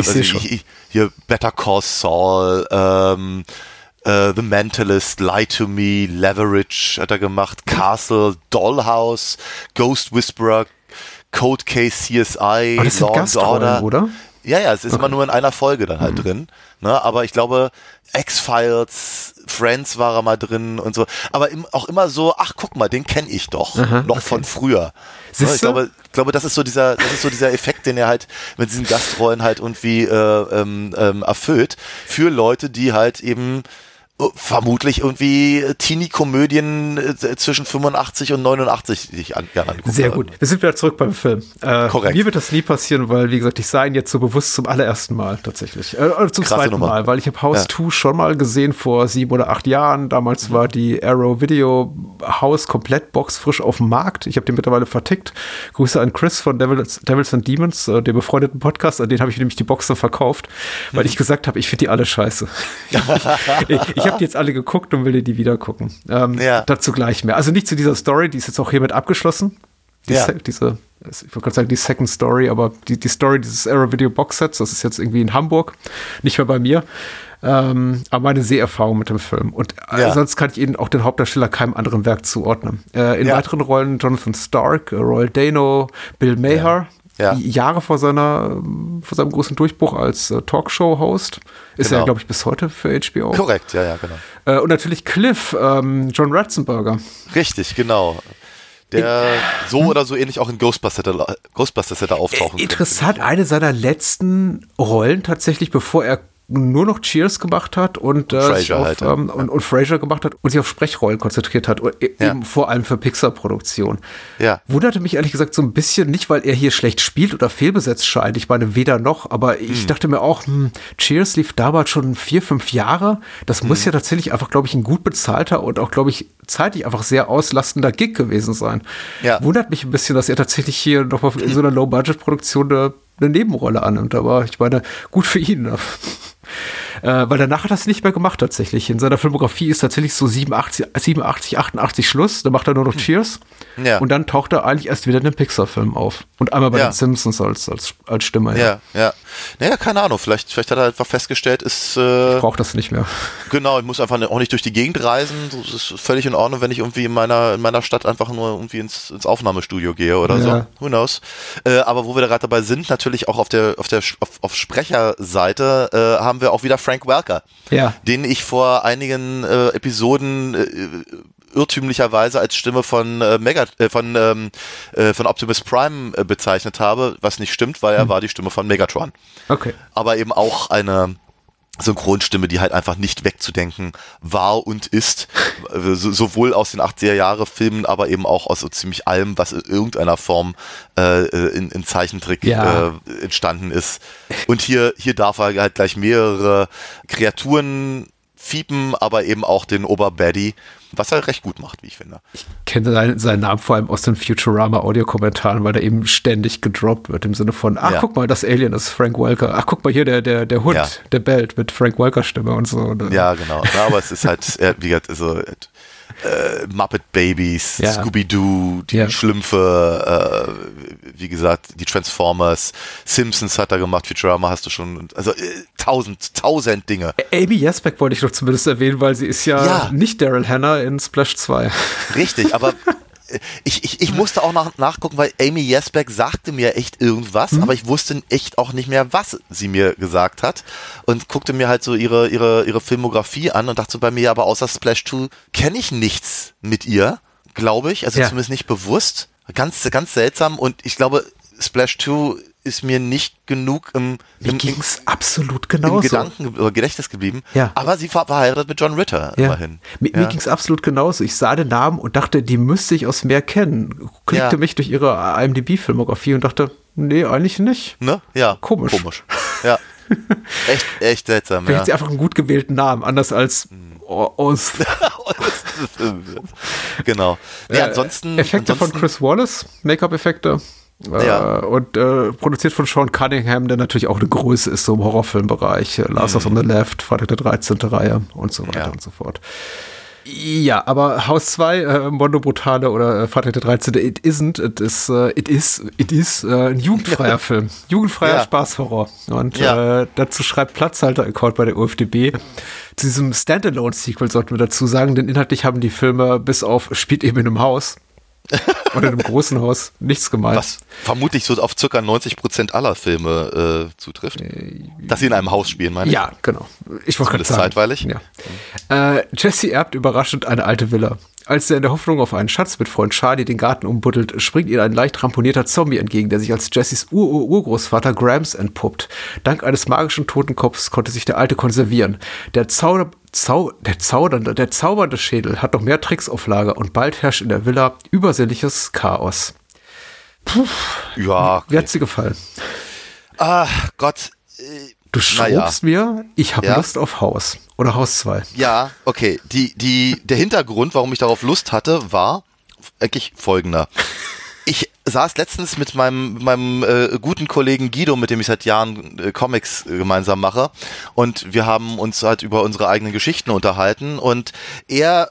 Hier Better Call Saul, The Mentalist, Lie to Me, Leverage hat er gemacht, Castle, Dollhouse, Ghost Whisperer, Cold Case, CSI, das sind Gastrollen, oder? Ja, es ist immer nur in einer Folge dann halt drin. Ne? Aber ich glaube, X-Files, Friends war er mal drin und so. Aber auch immer so, ach guck mal, den kenne ich doch. Von früher. Ich glaube, das ist so dieser Effekt, den er halt mit diesen Gastrollen halt irgendwie erfüllt. Für Leute, die halt eben vermutlich irgendwie Teenie-Komödien zwischen 85 und 89 sich angucken. Sehr gut. Wir sind wieder zurück beim Film. Korrekt. Mir wird das nie passieren, weil, wie gesagt, ich sah ihn jetzt so bewusst zum allerersten Mal tatsächlich. Oder zum zweiten Mal, weil ich habe House 2 schon mal gesehen vor 7 oder 8 Jahren. Damals war die Arrow Video House Komplettbox frisch auf dem Markt. Ich habe den mittlerweile vertickt. Grüße an Chris von Devils and Demons, dem befreundeten Podcast. An den habe ich nämlich die Box dann verkauft, weil ich gesagt habe, ich finde die alle scheiße. Ich habe die jetzt alle geguckt und will die wieder gucken. Dazu gleich mehr. Also nicht zu dieser Story, die ist jetzt auch hiermit abgeschlossen. Ich wollte gerade sagen, die Second Story, aber die Story dieses Arrow Video Box Sets, das ist jetzt irgendwie in Hamburg, nicht mehr bei mir. Aber meine Seherfahrung mit dem Film. Und sonst kann ich Ihnen auch den Hauptdarsteller keinem anderen Werk zuordnen. In weiteren Rollen Jonathan Stark, Royal Dano, Bill Maher. Jahre vor seinem großen Durchbruch als Talkshow-Host. Ist er, glaube ich, bis heute für HBO. Korrekt, genau. Und natürlich Cliff, John Ratzenberger. Richtig, genau. Der so oder so ähnlich auch in Ghostbusters hätte auftauchen können. Interessant, eine seiner letzten Rollen tatsächlich, bevor er nur noch Cheers gemacht hat und Frasier gemacht hat und sich auf Sprechrollen konzentriert hat, eben vor allem für Pixar-Produktion. Wunderte mich ehrlich gesagt so ein bisschen, nicht weil er hier schlecht spielt oder fehlbesetzt scheint, ich meine weder noch, aber ich dachte mir auch, Cheers lief damals schon 4-5 Jahre, das muss ja tatsächlich einfach, glaube ich, ein gut bezahlter und auch, glaube ich, zeitlich einfach sehr auslastender Gig gewesen sein. Wundert mich ein bisschen, dass er tatsächlich hier noch mal in so einer Low-Budget-Produktion eine Nebenrolle annimmt, aber ich meine, gut für ihn. Weil danach hat er es nicht mehr gemacht tatsächlich. In seiner Filmografie ist tatsächlich so 87, 88 Schluss. Da macht er nur noch Cheers. Ja. Und dann taucht er eigentlich erst wieder in den Pixar-Film auf. Und einmal bei den Simpsons als Stimme. Ja. Naja, keine Ahnung. Vielleicht hat er einfach festgestellt, ich brauche das nicht mehr. Genau, ich muss einfach auch nicht durch die Gegend reisen. Das ist völlig in Ordnung, wenn ich irgendwie in meiner Stadt einfach nur irgendwie ins Aufnahmestudio gehe oder so. Who knows? Aber wo wir da gerade dabei sind, natürlich auch auf Sprecherseite haben wir auch wieder Frank Welker, den ich vor einigen Episoden irrtümlicherweise als Stimme von Optimus Prime bezeichnet habe, was nicht stimmt, weil er war die Stimme von Megatron. Okay. Aber eben auch eine Synchronstimme, die halt einfach nicht wegzudenken war und ist, sowohl aus den 80er-Jahre-Filmen, aber eben auch aus so ziemlich allem, was in irgendeiner Form in Zeichentrick entstanden ist. Und hier darf er halt gleich mehrere Kreaturen fiepen, aber eben auch den Oberbaddy, was er recht gut macht, wie ich finde. Ich kenne seinen Namen vor allem aus den Futurama-Audiokommentaren, weil der eben ständig gedroppt wird, im Sinne von, guck mal, das Alien ist Frank Welker. Ach, guck mal hier, der Hund, der bellt mit Frank Welker-Stimme und so. Ja, genau. Ja, aber es ist halt, wie gesagt, so Muppet Babies, Scooby-Doo, die Schlümpfe, wie gesagt, die Transformers, Simpsons hat er gemacht, Futurama hast du schon, also tausend Dinge. Amy Yasbeck wollte ich doch zumindest erwähnen, weil sie ist ja nicht Daryl Hannah in Splash 2. Richtig, aber ich musste auch nachgucken, weil Amy Yasbeck sagte mir echt irgendwas, aber ich wusste echt auch nicht mehr, was sie mir gesagt hat und guckte mir halt so ihre Filmografie an und dachte so bei mir, aber außer Splash 2 kenne ich nichts mit ihr, glaube ich, also zumindest nicht bewusst. Ganz, ganz seltsam und ich glaube, Splash 2 ist mir nicht genug mir ging's absolut genauso. Im Gedanken oder Gedächtnis geblieben. Ja. Aber sie war verheiratet mit John Ritter immerhin. Mir ging's absolut genauso. Ich sah den Namen und dachte, die müsste ich aus mehr kennen. Klickte mich durch ihre IMDb-Filmografie und dachte, nee, eigentlich nicht. Ne? Ja. Komisch. Ja. Echt seltsam. Vielleicht hat sie einfach einen gut gewählten Namen, anders als Genau. Nee, ansonsten Effekte von Chris Wallace, Make-up-Effekte. Und produziert von Sean Cunningham, der natürlich auch eine Größe ist so im Horrorfilmbereich. Last of on the Left, Freitag der 13. Reihe und so weiter und so fort. Ja, aber Haus 2, Mondo Brutale oder Freitag der 13. It is ein jugendfreier Film. Jugendfreier Spaßhorror. Und dazu schreibt Platzhalter-Account bei der UFDB. Zu diesem Standalone-Sequel sollten wir dazu sagen, denn inhaltlich haben die Filme bis auf spielt eben in einem Haus oder in einem großen Haus nichts gemeint. Was vermutlich so auf ca. 90% aller Filme zutrifft. Dass sie in einem Haus spielen, meine ich. Ja, genau. Ich wollte gerade sagen. Zeitweilig. Ja. Jesse erbt überraschend eine alte Villa. Als er in der Hoffnung auf einen Schatz mit Freund Charlie den Garten umbuddelt, springt ihr ein leicht ramponierter Zombie entgegen, der sich als Jessys Urgroßvater Grams entpuppt. Dank eines magischen Totenkopfs konnte sich der Alte konservieren. Der zaubernde Schädel hat noch mehr Tricks auf Lager und bald herrscht in der Villa übersinnliches Chaos. Puh. Ja. Okay. Wie hat's dir gefallen? Ach Gott. Du schraubst mir, ich habe Lust auf Haus. Oder Haus 2. Ja, okay. Der Hintergrund, warum ich darauf Lust hatte, war eigentlich folgender. Ich saß letztens mit meinem guten Kollegen Guido, mit dem ich seit Jahren Comics gemeinsam mache, und wir haben uns halt über unsere eigenen Geschichten unterhalten und er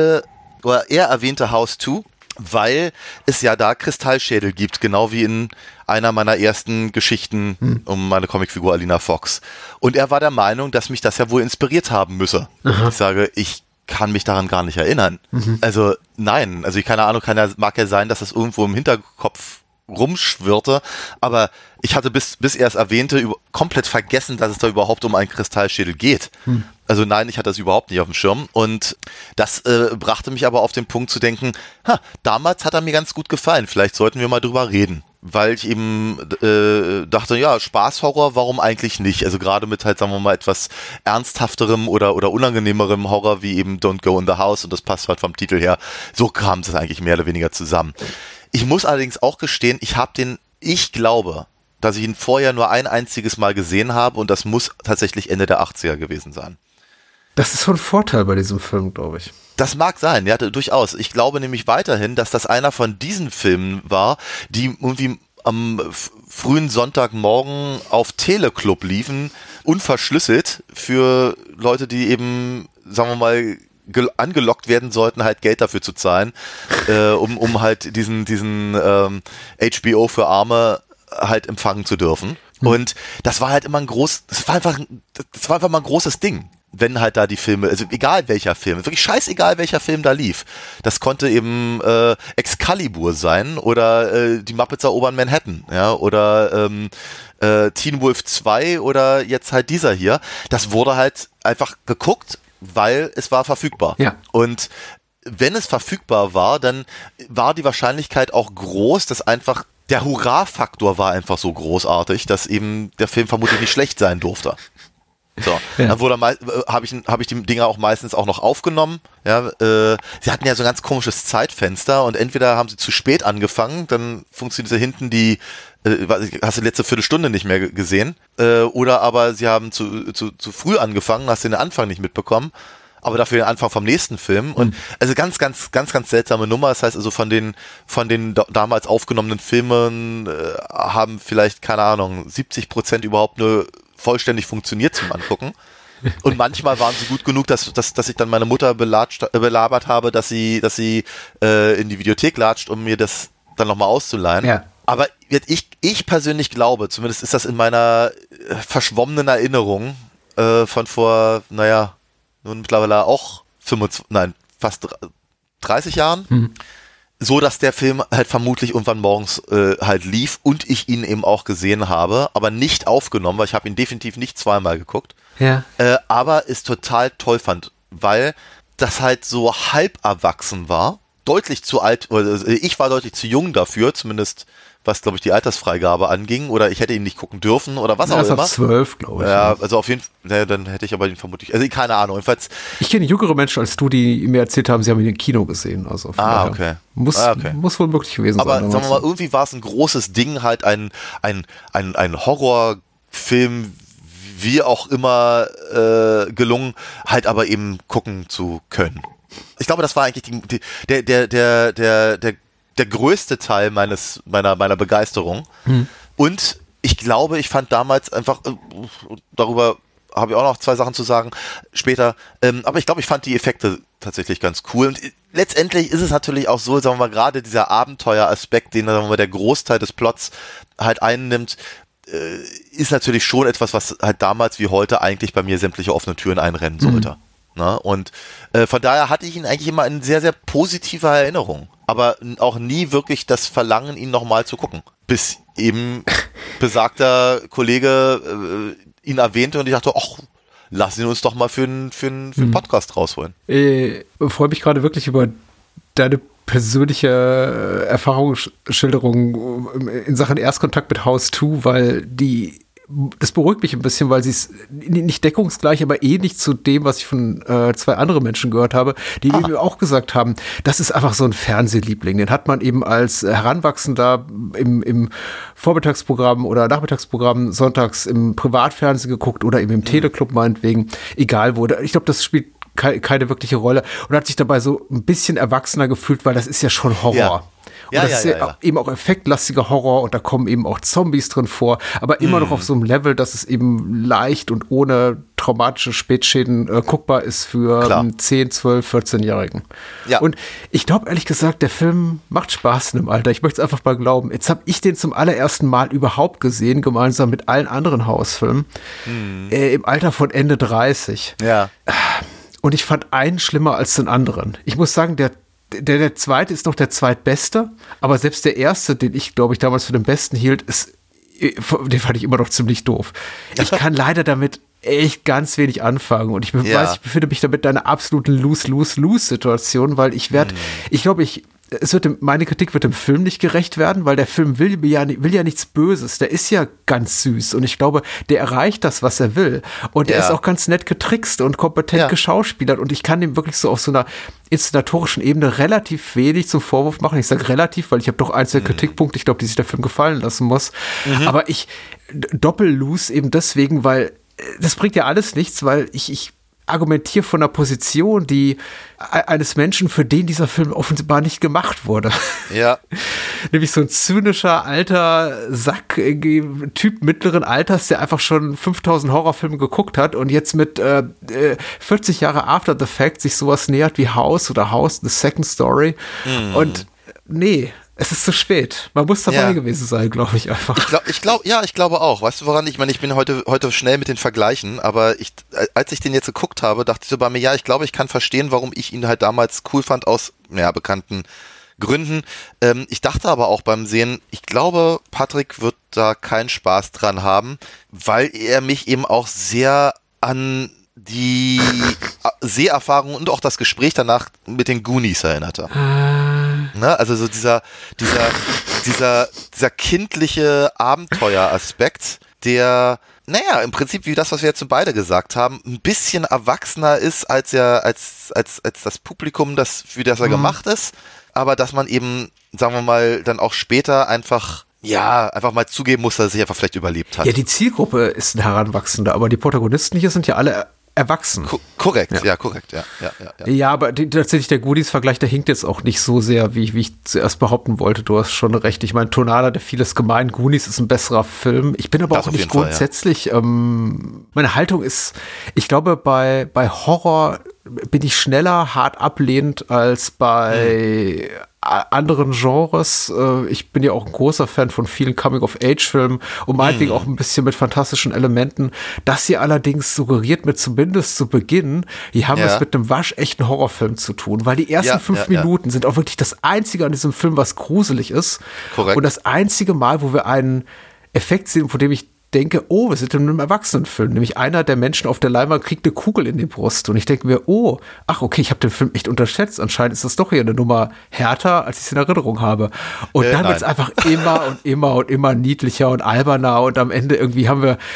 erwähnte House 2, weil es ja da Kristallschädel gibt, genau wie in einer meiner ersten Geschichten um meine Comicfigur Alina Fox. Und er war der Meinung, dass mich das ja wohl inspiriert haben müsse. Ich sage, ich kann mich daran gar nicht erinnern. Also nein, also keine Ahnung, mag ja sein, dass das irgendwo im Hinterkopf rumschwirrte, aber ich hatte bis er es erwähnte komplett vergessen, dass es da überhaupt um einen Kristallschädel geht. Also nein, ich hatte das überhaupt nicht auf dem Schirm und das brachte mich aber auf den Punkt zu denken, damals hat er mir ganz gut gefallen, vielleicht sollten wir mal drüber reden. Weil ich eben dachte, ja, Spaßhorror, warum eigentlich nicht? Also gerade mit halt, sagen wir mal, etwas ernsthafterem oder unangenehmerem Horror wie eben Don't Go in the House, und das passt halt vom Titel her, so kam es eigentlich mehr oder weniger zusammen. Ich muss allerdings auch gestehen, ich glaube, dass ich ihn vorher nur ein einziges Mal gesehen habe und das muss tatsächlich Ende der 80er gewesen sein. Das ist so ein Vorteil bei diesem Film, glaube ich. Das mag sein, ja, durchaus. Ich glaube nämlich weiterhin, dass das einer von diesen Filmen war, die irgendwie am frühen Sonntagmorgen auf Teleclub liefen, unverschlüsselt für Leute, die eben, sagen wir mal, angelockt werden sollten, halt Geld dafür zu zahlen, um halt diesen HBO für Arme halt empfangen zu dürfen. Und das war halt immer das war einfach mal ein großes Ding, wenn halt da die Filme, also egal welcher Film, wirklich scheißegal welcher Film da lief. Das konnte eben Excalibur sein oder die Muppets erobern Manhattan, ja, oder Teen Wolf 2 oder jetzt halt dieser hier. Das wurde halt einfach geguckt, weil es war verfügbar. Ja. Und wenn es verfügbar war, dann war die Wahrscheinlichkeit auch groß, dass einfach der Hurra-Faktor war einfach so großartig, dass eben der Film vermutlich nicht schlecht sein durfte. So, ja. Dann habe ich die Dinger auch meistens auch noch aufgenommen. Ja, sie hatten ja so ein ganz komisches Zeitfenster und entweder haben sie zu spät angefangen, dann funktionierte hinten hast du die letzte Viertelstunde nicht mehr gesehen, oder aber sie haben zu früh angefangen, hast den Anfang nicht mitbekommen, aber dafür den Anfang vom nächsten Film. Und also ganz seltsame Nummer. Das heißt also von den damals aufgenommenen Filmen haben vielleicht, keine Ahnung, 70% überhaupt nur vollständig funktioniert zum Angucken. Und manchmal waren sie gut genug, dass ich dann meine Mutter belabert habe, dass sie in die Videothek latscht, um mir das dann nochmal auszuleihen. Ja. Aber ich persönlich glaube, zumindest ist das in meiner verschwommenen Erinnerung von vor, nun mittlerweile auch fast 30 Jahren, so dass der Film halt vermutlich irgendwann morgens halt lief und ich ihn eben auch gesehen habe, aber nicht aufgenommen, weil ich habe ihn definitiv nicht zweimal geguckt, aber es total toll fand, weil das halt so halb erwachsen war, deutlich zu alt, oder ich war deutlich zu jung dafür, zumindest was, glaube ich, die Altersfreigabe anging, oder ich hätte ihn nicht gucken dürfen, oder was auch immer. 12, glaube ich. Ja, also auf jeden Fall, dann hätte ich aber ihn vermutlich, also keine Ahnung, jedenfalls. Ich kenne jüngere Menschen als du, die mir erzählt haben, sie haben ihn im Kino gesehen. Also okay. Muss wohl möglich gewesen sein. Aber sagen wir mal, irgendwie war es ein großes Ding, halt ein Horrorfilm, wie auch immer gelungen, halt aber eben gucken zu können. Ich glaube, das war eigentlich der größte Teil meiner Begeisterung. Und ich glaube, ich fand damals einfach, darüber habe ich auch noch 2 Sachen zu sagen später, aber ich glaube, ich fand die Effekte tatsächlich ganz cool. Und letztendlich ist es natürlich auch so, sagen wir mal, gerade dieser Abenteueraspekt, den sagen wir mal, der Großteil des Plots halt einnimmt, ist natürlich schon etwas, was halt damals wie heute eigentlich bei mir sämtliche offene Türen einrennen sollte. Ne? Und von daher hatte ich ihn eigentlich immer in sehr, sehr positiver Erinnerung. Aber auch nie wirklich das Verlangen, ihn nochmal zu gucken. Bis eben besagter Kollege ihn erwähnte und ich dachte, ach, lass ihn uns doch mal für einen Podcast rausholen. Ich freue mich gerade wirklich über deine persönliche Erfahrungsschilderung in Sachen Erstkontakt mit House 2, weil das beruhigt mich ein bisschen, weil sie es nicht deckungsgleich, aber ähnlich zu dem, was ich von 2 anderen Menschen gehört habe, die mir auch gesagt haben, das ist einfach so ein Fernsehliebling. Den hat man eben als Heranwachsender im Vormittagsprogramm oder Nachmittagsprogramm sonntags im Privatfernsehen geguckt oder eben im Teleclub meinetwegen, egal wo. Ich glaube, das spielt keine wirkliche Rolle und hat sich dabei so ein bisschen erwachsener gefühlt, weil das ist ja schon Horror. Ja. Und das ist eben auch effektlastiger Horror und da kommen eben auch Zombies drin vor, aber immer noch auf so einem Level, dass es eben leicht und ohne traumatische Spätschäden guckbar ist für 10, 12, 14-Jährigen. Ja. Und ich glaube ehrlich gesagt, der Film macht Spaß in dem Alter. Ich möchte es einfach mal glauben. Jetzt habe ich den zum allerersten Mal überhaupt gesehen, gemeinsam mit allen anderen Hausfilmen, im Alter von Ende 30. Ja. Und ich fand einen schlimmer als den anderen. Ich muss sagen, der zweite ist noch der zweitbeste, aber selbst der erste, den ich, glaube ich, damals für den besten hielt, den fand ich immer noch ziemlich doof. Ich kann leider damit echt ganz wenig anfangen und ich befinde mich damit in einer absoluten Lose-Lose-Lose-Situation, weil meine Kritik wird dem Film nicht gerecht werden, weil der Film will ja nichts Böses. Der ist ja ganz süß und ich glaube, der erreicht das, was er will. Und er ist auch ganz nett getrickst und kompetent geschauspielert und ich kann dem wirklich so auf so einer inszenatorischen Ebene relativ wenig zum Vorwurf machen. Ich sage relativ, weil ich habe doch einzelne Kritikpunkte, ich glaube, die sich der Film gefallen lassen muss. Aber ich doppel-lose eben deswegen, weil das bringt ja alles nichts, weil ich argumentiere von einer Position, die eines Menschen, für den dieser Film offenbar nicht gemacht wurde. Ja. nämlich so ein zynischer, alter Sack, Typ mittleren Alters, der einfach schon 5000 Horrorfilme geguckt hat und jetzt mit 40 Jahre After the Fact sich sowas nähert wie House oder House, The Second Story. Und nee, es ist zu spät. Man muss dabei gewesen sein, glaube ich einfach. Ich glaube auch. Weißt du, woran ich meine, ich bin heute schnell mit den Vergleichen, aber als ich den jetzt geguckt habe, dachte ich so bei mir, ich glaube, ich kann verstehen, warum ich ihn halt damals cool fand aus bekannten Gründen. Ich dachte aber auch beim Sehen, ich glaube, Patrick wird da keinen Spaß dran haben, weil er mich eben auch sehr an die Seherfahrung und auch das Gespräch danach mit den Goonies erinnerte. Ne? Also so dieser kindliche Abenteueraspekt, der, im Prinzip wie das, was wir jetzt so beide gesagt haben, ein bisschen erwachsener ist als das Publikum, für das er gemacht ist, aber dass man eben, sagen wir mal, dann auch später einfach mal zugeben muss, dass er sich einfach vielleicht überlebt hat. Ja, die Zielgruppe ist ein Heranwachsender, aber die Protagonisten hier sind ja alle erwachsen. Korrekt. Ja, aber tatsächlich der Goonies-Vergleich, der hinkt jetzt auch nicht so sehr, wie ich zuerst behaupten wollte. Du hast schon recht. Ich meine, Tonala, der vieles gemein. Goonies ist ein besserer Film. Ich bin aber das auch nicht grundsätzlich, meine Haltung ist, ich glaube, bei Horror bin ich schneller hart ablehnend als bei anderen Genres. Ich bin ja auch ein großer Fan von vielen Coming-of-Age-Filmen und meinetwegen auch ein bisschen mit fantastischen Elementen. Das hier allerdings suggeriert mir zumindest zu Beginn, hier haben wir es mit einem waschechten Horrorfilm zu tun, weil die ersten 5 Minuten sind auch wirklich das Einzige an diesem Film, was gruselig ist. Korrekt. Und das einzige Mal, wo wir einen Effekt sehen, von dem ich denke, wir sind in einem Erwachsenenfilm, nämlich einer der Menschen auf der Leinwand kriegt eine Kugel in die Brust und ich denke mir, okay, ich habe den Film echt unterschätzt, anscheinend ist das doch hier eine Nummer härter, als ich es in Erinnerung habe. Und dann wird es einfach immer und immer und immer niedlicher und alberner und am Ende irgendwie haben wir,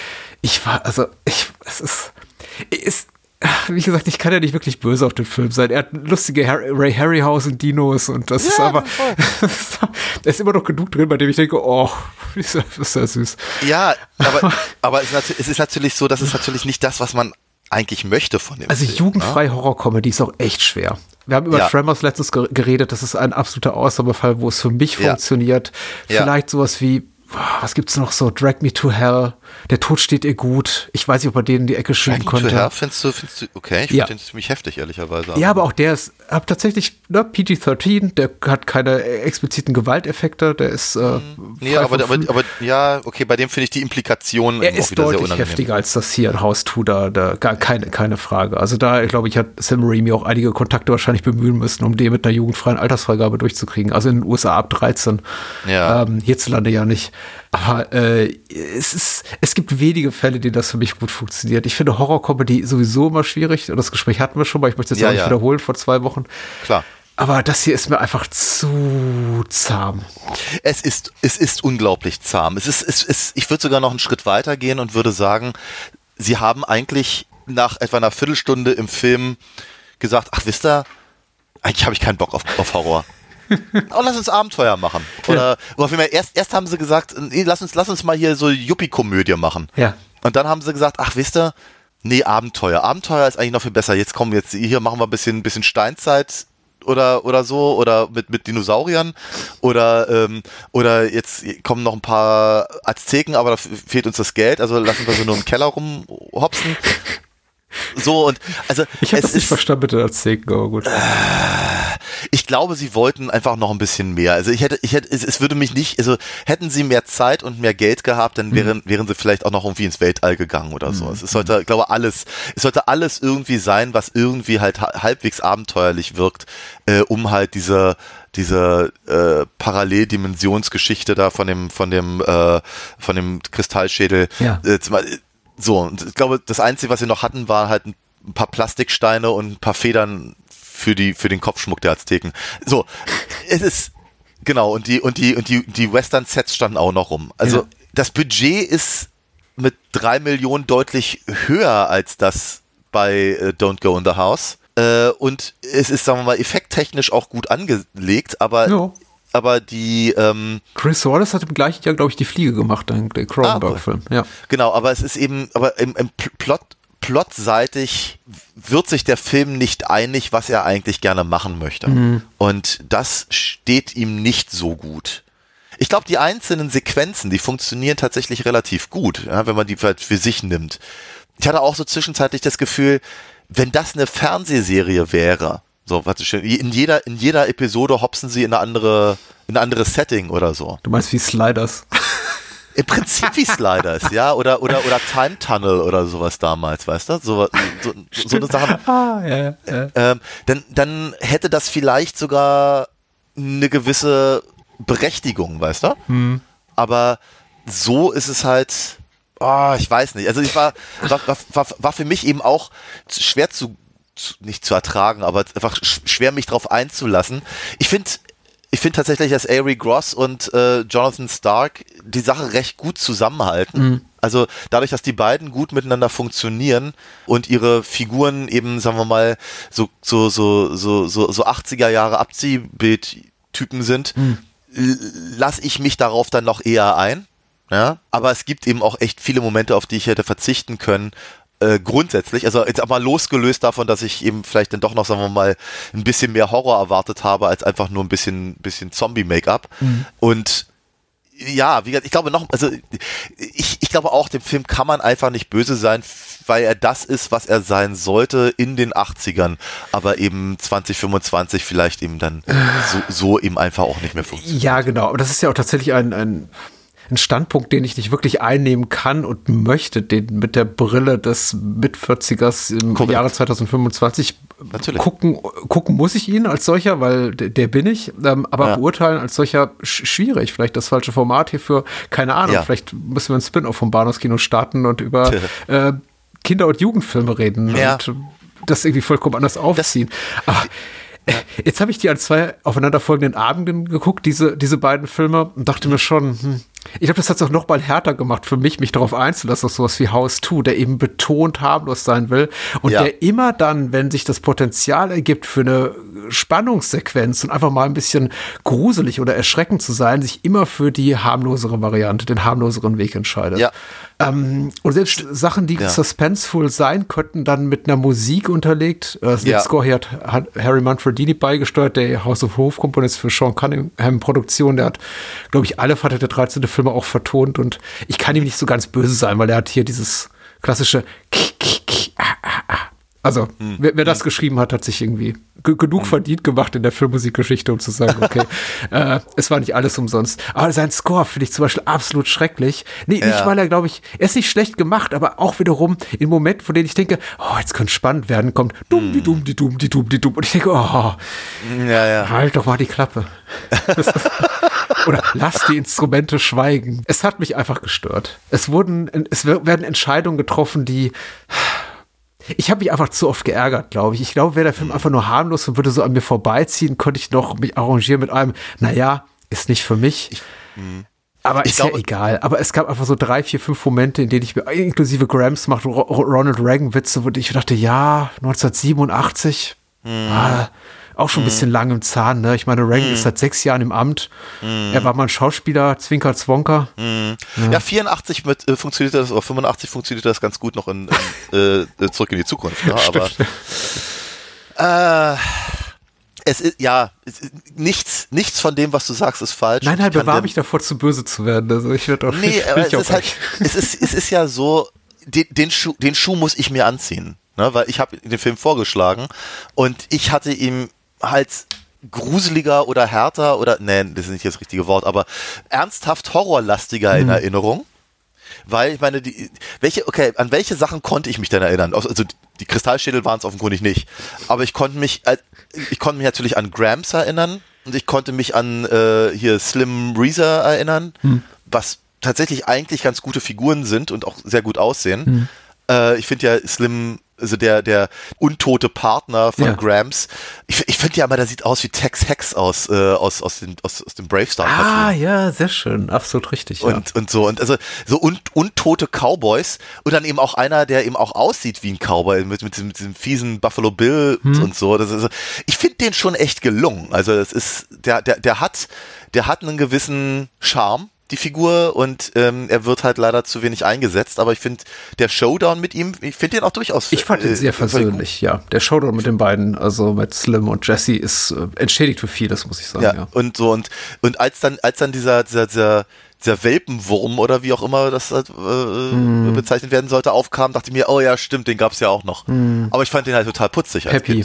wie gesagt, ich kann ja nicht wirklich böse auf den Film sein. Er hat lustige Ray Harryhausen-Dinos und das ist aber, da ist immer noch genug drin, bei dem ich denke, ist ja süß. Ja, aber es ist natürlich so, das ist natürlich nicht das, was man eigentlich möchte von dem Film. Jugendfreie Horror-Comedy ist auch echt schwer. Wir haben über Tremors letztens geredet, das ist ein absoluter Ausnahmefall, wo es für mich funktioniert. Vielleicht sowas wie, was gibt's noch so? Drag Me to Hell. Der Tod steht ihr gut. Ich weiß nicht, ob er den in die Ecke schieben konnte. Drag Me to Hell findest du okay? Ich finde den ziemlich heftig, ehrlicherweise. Ja, aber auch der ist tatsächlich PG-13. Der hat keine expliziten Gewalteffekte. Der ist aber bei dem finde ich die Implikationen er ist deutlich heftiger als das hier in House 2. Da keine Frage. Also da, glaube ich, hat Sam Raimi auch einige Kontakte wahrscheinlich bemühen müssen, um den mit einer jugendfreien Altersfreigabe durchzukriegen. Also in den USA ab 13. Hierzulande ja nicht. Aber es gibt wenige Fälle, denen das für mich gut funktioniert. Ich finde Horror-Comedy sowieso immer schwierig. Und das Gespräch hatten wir schon mal. Ich möchte es jetzt auch nicht wiederholen vor 2 Wochen. Klar. Aber das hier ist mir einfach zu zahm. Es ist unglaublich zahm. Ich würde sogar noch einen Schritt weiter gehen und würde sagen, sie haben eigentlich nach etwa einer Viertelstunde im Film gesagt, wisst ihr, eigentlich habe ich keinen Bock auf Horror. Lass uns Abenteuer machen. Oder erst haben sie gesagt, lass uns mal hier so Yuppie-Komödie machen. Ja. Und dann haben sie gesagt, wisst ihr, nee, Abenteuer. Abenteuer ist eigentlich noch viel besser. Jetzt hier machen wir ein bisschen Steinzeit oder so, oder mit Dinosauriern. Oder jetzt kommen noch ein paar Azteken, aber da fehlt uns das Geld, also lassen wir so nur im Keller rumhopsen. So, und also ich habe das nicht verstanden mit den Azteken, aber gut. Ich glaube, sie wollten einfach noch ein bisschen mehr. Also es würde mich nicht, also hätten sie mehr Zeit und mehr Geld gehabt, dann wären sie vielleicht auch noch irgendwie ins Weltall gegangen oder so. Es sollte, glaube es sollte alles irgendwie sein, was irgendwie halt halbwegs abenteuerlich wirkt, um halt diese Paralleldimensionsgeschichte da von dem Kristallschädel so, und ich glaube, das Einzige, was sie noch hatten, war halt ein paar Plastiksteine und ein paar Federn für den Kopfschmuck der Azteken. So, es ist, genau, und die Western-Sets standen auch noch rum. Also, das Budget ist mit 3 Millionen deutlich höher als das bei Don't Go in the House. Und es ist, sagen wir mal, effekttechnisch auch gut angelegt, aber die Chris Wallace hat im gleichen Jahr, glaube ich, Die Fliege gemacht, der Cronenberg-Film. Ja. Genau, aber es ist eben, aber im plotseitig wird sich der Film nicht einig, was er eigentlich gerne machen möchte. Und das steht ihm nicht so gut. Ich glaube, die einzelnen Sequenzen, die funktionieren tatsächlich relativ gut, ja, wenn man die halt für sich nimmt. Ich hatte auch so zwischenzeitlich das Gefühl, wenn das eine Fernsehserie wäre, so, was schön, in jeder Episode hopsen sie in ein anderes Setting oder so. Du meinst wie Sliders? Im Prinzip wie Sliders, ja, oder Time Tunnel oder sowas damals, weißt du? So eine Sache. Dann hätte das vielleicht sogar eine gewisse Berechtigung, weißt du? Aber so ist es halt, ich weiß nicht. Also ich war für mich eben auch schwer nicht zu ertragen, aber einfach schwer mich drauf einzulassen. Ich finde tatsächlich, dass Avery Gross und Jonathan Stark die Sache recht gut zusammenhalten. Also dadurch, dass die beiden gut miteinander funktionieren und ihre Figuren eben, sagen wir mal, so 80er Jahre Abziehbildtypen sind, lasse ich mich darauf dann noch eher ein. Ja? Aber es gibt eben auch echt viele Momente, auf die ich hätte verzichten können. Grundsätzlich, also jetzt auch mal losgelöst davon, dass ich eben vielleicht dann doch noch, sagen wir mal, ein bisschen mehr Horror erwartet habe, als einfach nur ein bisschen Zombie-Make-up. Und ja, wie gesagt, ich glaube ich glaube auch, dem Film kann man einfach nicht böse sein, weil er das ist, was er sein sollte in den 80ern, aber eben 2025 vielleicht eben dann so eben einfach auch nicht mehr funktioniert. Ja, genau, aber das ist ja auch tatsächlich ein Standpunkt, den ich nicht wirklich einnehmen kann und möchte, den mit der Brille des Mit-40ers im Jahre 2025 natürlich gucken muss ich ihn als solcher, weil der bin ich, aber beurteilen als solcher schwierig. Vielleicht das falsche Format hierfür, keine Ahnung. Ja. Vielleicht müssen wir ein Spin-off vom Bahnhofskino starten und über Kinder- und Jugendfilme reden und das irgendwie vollkommen anders aufziehen. Aber jetzt habe ich die an 2 aufeinanderfolgenden Abenden geguckt, diese beiden Filme, und dachte mir schon, ich glaube, das hat es auch noch mal härter gemacht für mich darauf einzulassen, auf sowas wie House 2, der eben betont harmlos sein will und der immer dann, wenn sich das Potenzial ergibt für eine Spannungssequenz und einfach mal ein bisschen gruselig oder erschreckend zu sein, sich immer für die harmlosere Variante, den harmloseren Weg entscheidet. Ja. Und selbst Sachen, die suspenseful sein könnten, dann mit einer Musik unterlegt. Den Score hier hat Harry Manfredini beigesteuert, der House of Hof-Komponist für Sean Cunningham-Produktion. Der hat, glaube ich, alle Freitag der 13. Filme auch vertont. Und ich kann ihm nicht so ganz böse sein, weil er hat hier dieses klassische Also, wer das geschrieben hat, hat sich irgendwie genug verdient gemacht in der Filmmusikgeschichte, um zu sagen, okay, es war nicht alles umsonst. Aber sein Score finde ich zum Beispiel absolut schrecklich. Nicht, weil er, glaube ich, er ist nicht schlecht gemacht, aber auch wiederum in Momenten, von denen ich denke, jetzt könnte spannend werden, kommt dumm, die dumm, die dumm, die dumm, die dumm. Und ich denke, halt doch mal die Klappe. Oder lass die Instrumente schweigen. Es hat mich einfach gestört. Es werden Entscheidungen getroffen, die... Ich habe mich einfach zu oft geärgert, glaube ich. Ich glaube, wäre der Film einfach nur harmlos und würde so an mir vorbeiziehen, könnte ich noch mich arrangieren mit einem, ist nicht für mich. Aber ist ja egal. Aber es gab einfach so 3, 4, 5 Momente, in denen ich mir, inklusive Grams macht Ronald Reagan Witze, wo ich dachte, 1987, auch schon ein bisschen lang im Zahn, ne? Ich meine, Reagan ist seit 6 Jahren im Amt. Er war mal ein Schauspieler, Zwinker, Zwonker. Ja, 84 funktioniert das, oder 85 funktioniert das ganz gut noch in Zurück in die Zukunft. Ja, aber es ist, nichts von dem, was du sagst, ist falsch. Nein, bewahre mich davor, zu böse zu werden. Also ich werde auch es ist ja so, den Schuh muss ich mir anziehen. Ne, weil ich habe den Film vorgeschlagen und ich hatte ihm halt gruseliger oder härter oder, das ist nicht das richtige Wort, aber ernsthaft horrorlastiger in Erinnerung. Weil ich meine, an welche Sachen konnte ich mich denn erinnern? Also die Kristallschädel waren es offenkundig nicht. Aber ich konnte mich natürlich an Grams erinnern und ich konnte mich an hier Slim Reeser erinnern, was tatsächlich eigentlich ganz gute Figuren sind und auch sehr gut aussehen. Ich finde ja Slim, also der untote Partner von Grams, ich finde ja immer, der sieht aus wie Tex Hex aus dem Brave Star Cartoon. Ja, sehr schön, absolut richtig. Und also untote Cowboys und dann eben auch einer, der eben auch aussieht wie ein Cowboy mit diesem fiesen Buffalo Bill und so. Ich finde den schon echt gelungen. Also das ist, der hat einen gewissen Charme. die Figur, und er wird halt leider zu wenig eingesetzt, aber ich finde, der Showdown mit ihm, ich finde den auch durchaus... Ich fand ihn sehr versöhnlich, ja. Der Showdown mit den beiden, also mit Slim und Jesse, ist entschädigt für vieles, muss ich sagen. Ja, und so, und als dann dieser Welpenwurm oder wie auch immer das bezeichnet werden sollte, aufkam, dachte ich mir, oh ja, stimmt, den gab's ja auch noch. Aber ich fand den halt total putzig. Peppy.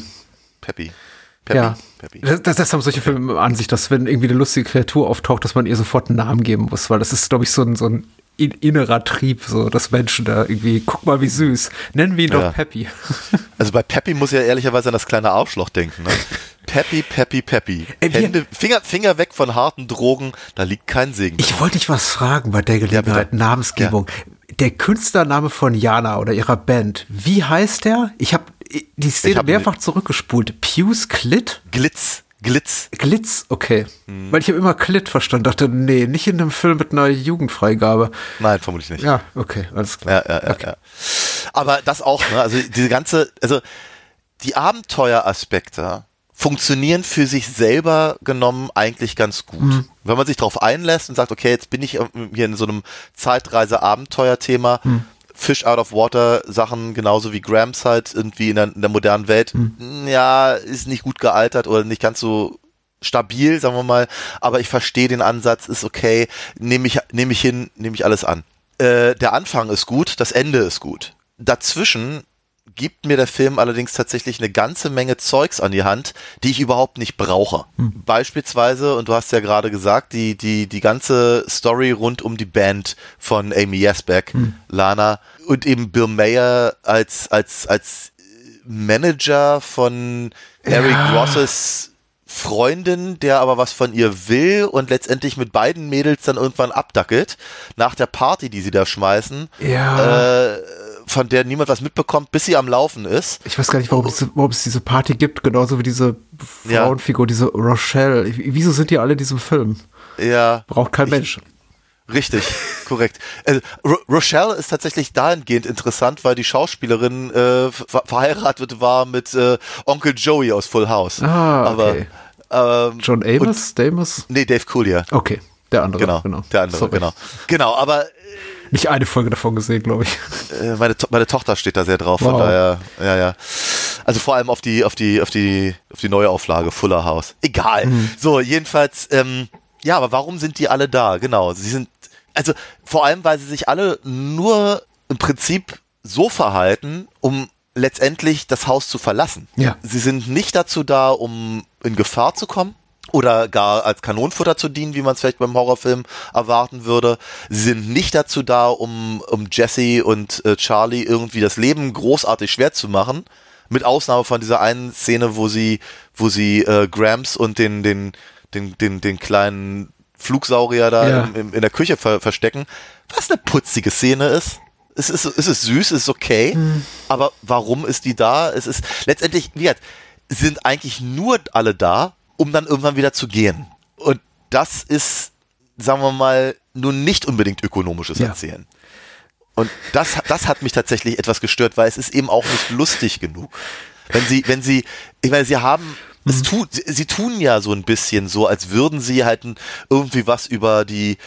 Ja, das haben solche Filme an sich, dass wenn irgendwie eine lustige Kreatur auftaucht, dass man ihr sofort einen Namen geben muss, weil das ist, glaube ich, so ein innerer Trieb, so dass Menschen da irgendwie, guck mal, wie süß, nennen wir ihn doch Peppy. Also bei Peppy muss ich ja ehrlicherweise an das kleine Arschloch denken, ne? Peppy. Hände, Finger weg von harten Drogen, da liegt kein Segen. Ich wollte dich was fragen bei der Gelegenheit, Namensgebung. Ja. Der Künstlername von Jana oder ihrer Band, wie heißt der? Ich habe die Szene mehrfach zurückgespult. Pius Klit? Glitz, okay. Weil ich habe immer Klit verstanden. Dachte, nee, nicht in einem Film mit einer Jugendfreigabe. Nein, vermutlich nicht. Ja, okay, alles klar. Ja. Aber das auch, ne? Also die Abenteueraspekte funktionieren für sich selber genommen eigentlich ganz gut. Wenn man sich darauf einlässt und sagt, okay, jetzt bin ich hier in so einem Zeitreise-Abenteuer-Thema, Fish out of water Sachen, genauso wie Gramps halt irgendwie in der modernen Welt, ja, ist nicht gut gealtert oder nicht ganz so stabil, sagen wir mal, aber ich verstehe den Ansatz, ist okay, nehme ich alles an. Der Anfang ist gut, das Ende ist gut. Dazwischen gibt mir der Film allerdings tatsächlich eine ganze Menge Zeugs an die Hand, die ich überhaupt nicht brauche. Beispielsweise, und du hast ja gerade gesagt, die ganze Story rund um die Band von Amy Yasbeck, Lana, und eben Bill Mayer als Manager von Eric Rosses Freundin, der aber was von ihr will und letztendlich mit beiden Mädels dann irgendwann abdackelt, nach der Party, die sie da schmeißen. Von der niemand was mitbekommt, bis sie am Laufen ist. Ich weiß gar nicht, warum es diese Party gibt, genauso wie diese Frauenfigur, diese Rochelle. Wieso sind die alle in diesem Film? Ja. Braucht kein Mensch. Richtig, korrekt. Rochelle ist tatsächlich dahingehend interessant, weil die Schauspielerin verheiratet war mit Onkel Joey aus Full House. Okay. John Amos? Nee, Dave Coulier. Okay, der andere. Genau. Der andere, sorry. Genau, aber nicht eine Folge davon gesehen, glaube ich. Meine Tochter steht da sehr drauf, von daher, ja. Also vor allem auf die neue Auflage, Fuller House. Egal. So, jedenfalls, aber warum sind die alle da? Genau, sie sind, also vor allem, weil sie sich alle nur im Prinzip so verhalten, um letztendlich das Haus zu verlassen. Ja. Sie sind nicht dazu da, um in Gefahr zu kommen oder gar als Kanonenfutter zu dienen, wie man es vielleicht beim Horrorfilm erwarten würde. Sie sind nicht dazu da, um Jesse und Charlie irgendwie das Leben großartig schwer zu machen, mit Ausnahme von dieser einen Szene, wo sie Gramps und den kleinen Flugsaurier da in der Küche verstecken, was eine putzige Szene ist. Es ist süß, es ist okay, aber warum ist die da? Es ist letztendlich, sind eigentlich nur alle da, um dann irgendwann wieder zu gehen. Und das ist, sagen wir mal, nun nicht unbedingt ökonomisches Erzählen. Und das hat mich tatsächlich etwas gestört, weil es ist eben auch nicht lustig genug. Sie tun ja so ein bisschen so, als würden sie halt irgendwie was über die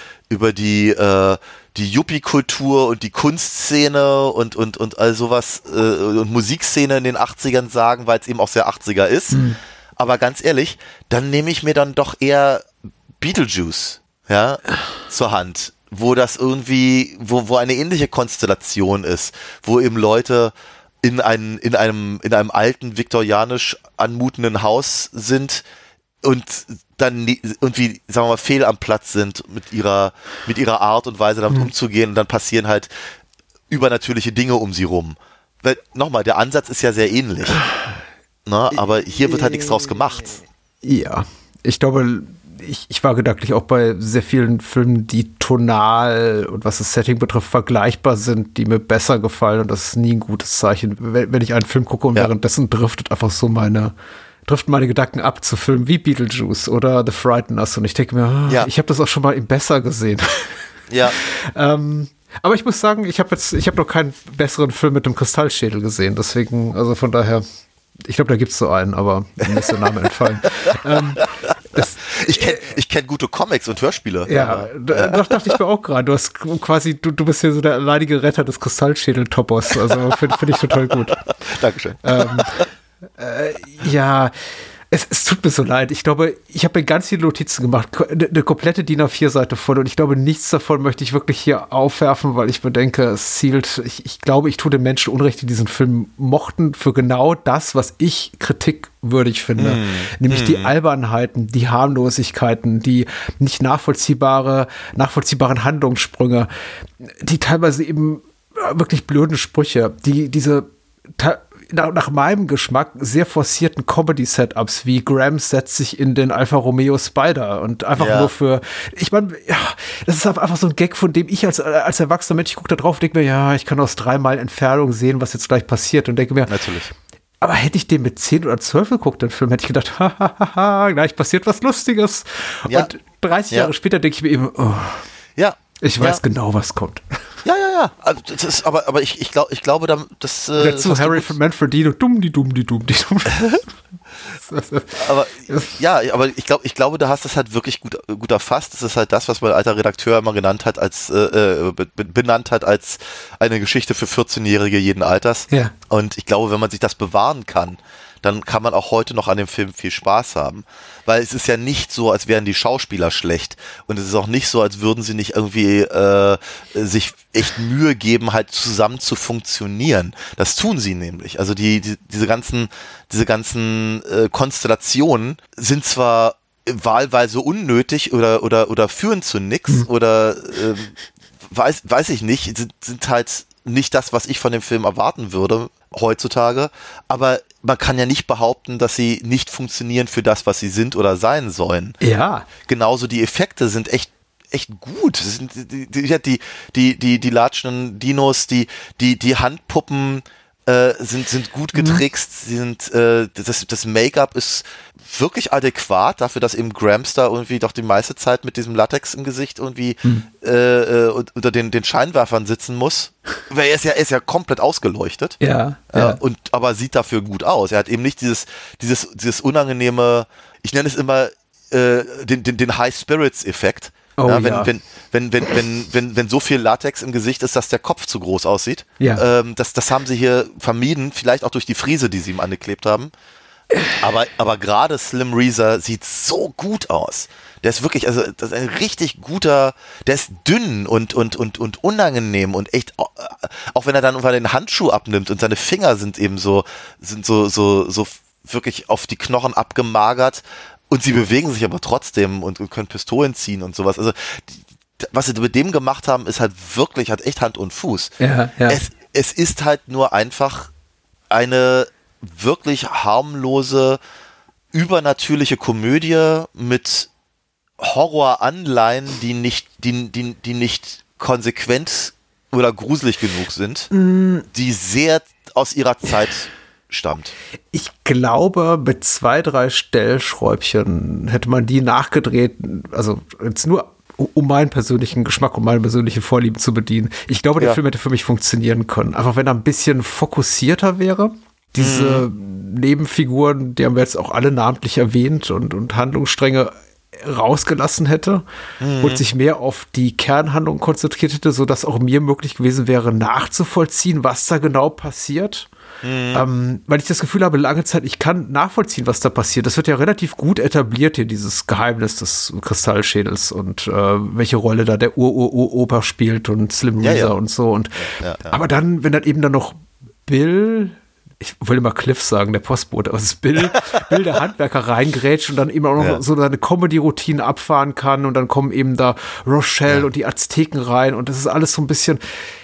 Yuppie-Kultur und die Kunstszene und all sowas und Musikszene in den 80ern sagen, weil es eben auch sehr 80er ist. Aber ganz ehrlich, dann nehme ich mir dann doch eher Beetlejuice, zur Hand, wo das irgendwie, wo eine ähnliche Konstellation ist, wo eben Leute in einem alten viktorianisch anmutenden Haus sind und dann irgendwie, sagen wir mal, fehl am Platz sind mit ihrer Art und Weise damit umzugehen, und dann passieren halt übernatürliche Dinge um sie rum. Weil, nochmal, der Ansatz ist ja sehr ähnlich. Na, aber hier wird halt nichts draus gemacht. Ja, ich glaube, ich war gedanklich auch bei sehr vielen Filmen, die tonal und was das Setting betrifft vergleichbar sind, die mir besser gefallen, und das ist nie ein gutes Zeichen. Wenn ich einen Film gucke und währenddessen driften meine Gedanken ab zu Filmen wie Beetlejuice oder The Frighteners, und ich denke mir, ich habe das auch schon mal im Besser gesehen. Ja. Aber ich muss sagen, ich habe noch keinen besseren Film mit einem Kristallschädel gesehen, deswegen, also von daher, ich glaube, da gibt es so einen, aber mir ist der Name entfallen. Ich kenn gute Comics und Hörspiele. Ja, das dachte ich mir auch gerade. Du hast quasi, du bist hier so der alleinige Retter des Kristallschädel-Toppers. Also find ich total gut. Dankeschön. Ja, es tut mir so leid. Ich glaube, ich habe mir ganz viele Notizen gemacht. Eine komplette DIN A4-Seite voll. Und ich glaube, nichts davon möchte ich wirklich hier aufwerfen, weil ich mir denke, es zielt, ich glaube, ich tue den Menschen Unrecht, die diesen Film mochten, für genau das, was ich kritikwürdig finde. Nämlich die Albernheiten, die Harmlosigkeiten, die nicht nachvollziehbaren Handlungssprünge, die teilweise eben wirklich blöden Sprüche, diese nach meinem Geschmack sehr forcierten Comedy-Setups, wie Graham setzt sich in den Alfa Romeo Spider und einfach nur für, ich meine, ja, das ist einfach so ein Gag, von dem ich als erwachsener Mensch, ich gucke da drauf, denke mir, ja, ich kann aus 3 Meilen Entfernung sehen, was jetzt gleich passiert und denke mir, natürlich. Aber hätte ich den mit 10 oder 12 geguckt, den Film, hätte ich gedacht, gleich passiert was Lustiges. Ja. Und 30 Jahre später denke ich mir eben, ich weiß genau, was kommt. Ja. Also, das ist, aber ich glaube, das. Dazu Harry von Manfredino, die dumm. aber ich glaube, da hast du es halt wirklich gut erfasst. Das ist halt das, was mein alter Redakteur immer benannt hat als eine Geschichte für 14-Jährige jeden Alters. Ja. Und ich glaube, wenn man sich das bewahren kann, dann kann man auch heute noch an dem Film viel Spaß haben. Weil es ist ja nicht so, als wären die Schauspieler schlecht. Und es ist auch nicht so, als würden sie nicht irgendwie sich echt Mühe geben, halt zusammen zu funktionieren. Das tun sie nämlich. Also diese ganzen Konstellationen sind zwar wahlweise unnötig oder führen zu nix oder weiß ich nicht, sind halt nicht das, was ich von dem Film erwarten würde heutzutage, aber man kann ja nicht behaupten, dass sie nicht funktionieren für das, was sie sind oder sein sollen. Ja. Genauso die Effekte sind echt gut. Die latschenden Dinos, die Handpuppen sind gut getrickst, das Make-up ist wirklich adäquat dafür, dass eben Gramps da irgendwie doch die meiste Zeit mit diesem Latex im Gesicht irgendwie unter den Scheinwerfern sitzen muss. Weil er ist ja komplett ausgeleuchtet. Ja. Aber sieht dafür gut aus. Er hat eben nicht dieses unangenehme, ich nenne es immer den High Spirits Effekt. Wenn so viel Latex im Gesicht ist, dass der Kopf zu groß aussieht. Ja. Das haben sie hier vermieden, vielleicht auch durch die Frise, die sie ihm angeklebt haben. Aber gerade Slim Reeser sieht so gut aus. Der ist wirklich, also das ist ein richtig guter, der ist dünn und unangenehm und echt, auch wenn er dann irgendwann den Handschuh abnimmt und seine Finger sind so wirklich auf die Knochen abgemagert. Und sie bewegen sich aber trotzdem und können Pistolen ziehen und sowas. Also, was sie mit dem gemacht haben, ist halt wirklich, hat echt Hand und Fuß. Ja. Es ist halt nur einfach eine wirklich harmlose, übernatürliche Komödie mit Horroranleihen, die nicht konsequent oder gruselig genug sind, die sehr aus ihrer Zeit stammt. Ich glaube, mit 2, 3 Stellschräubchen hätte man die nachgedreht, also jetzt nur um meinen persönlichen Geschmack und meine persönlichen Vorlieben zu bedienen. Ich glaube, der Film hätte für mich funktionieren können. Einfach wenn er ein bisschen fokussierter wäre. Diese Nebenfiguren, die haben wir jetzt auch alle namentlich erwähnt und Handlungsstränge rausgelassen hätte und sich mehr auf die Kernhandlung konzentriert hätte, sodass auch mir möglich gewesen wäre, nachzuvollziehen, was da genau passiert. Weil ich das Gefühl habe, lange Zeit, ich kann nachvollziehen, was da passiert. Das wird ja relativ gut etabliert hier, dieses Geheimnis des Kristallschädels und welche Rolle da der Opa spielt und Slim Reeser und so. Und aber dann, wenn dann eben noch Bill, ich will immer Cliff sagen, der Postbote, aber es ist Bill der Handwerker reingrätscht und dann eben auch noch so seine Comedy-Routinen abfahren kann und dann kommen eben da Rochelle und die Azteken rein und das ist alles so ein bisschen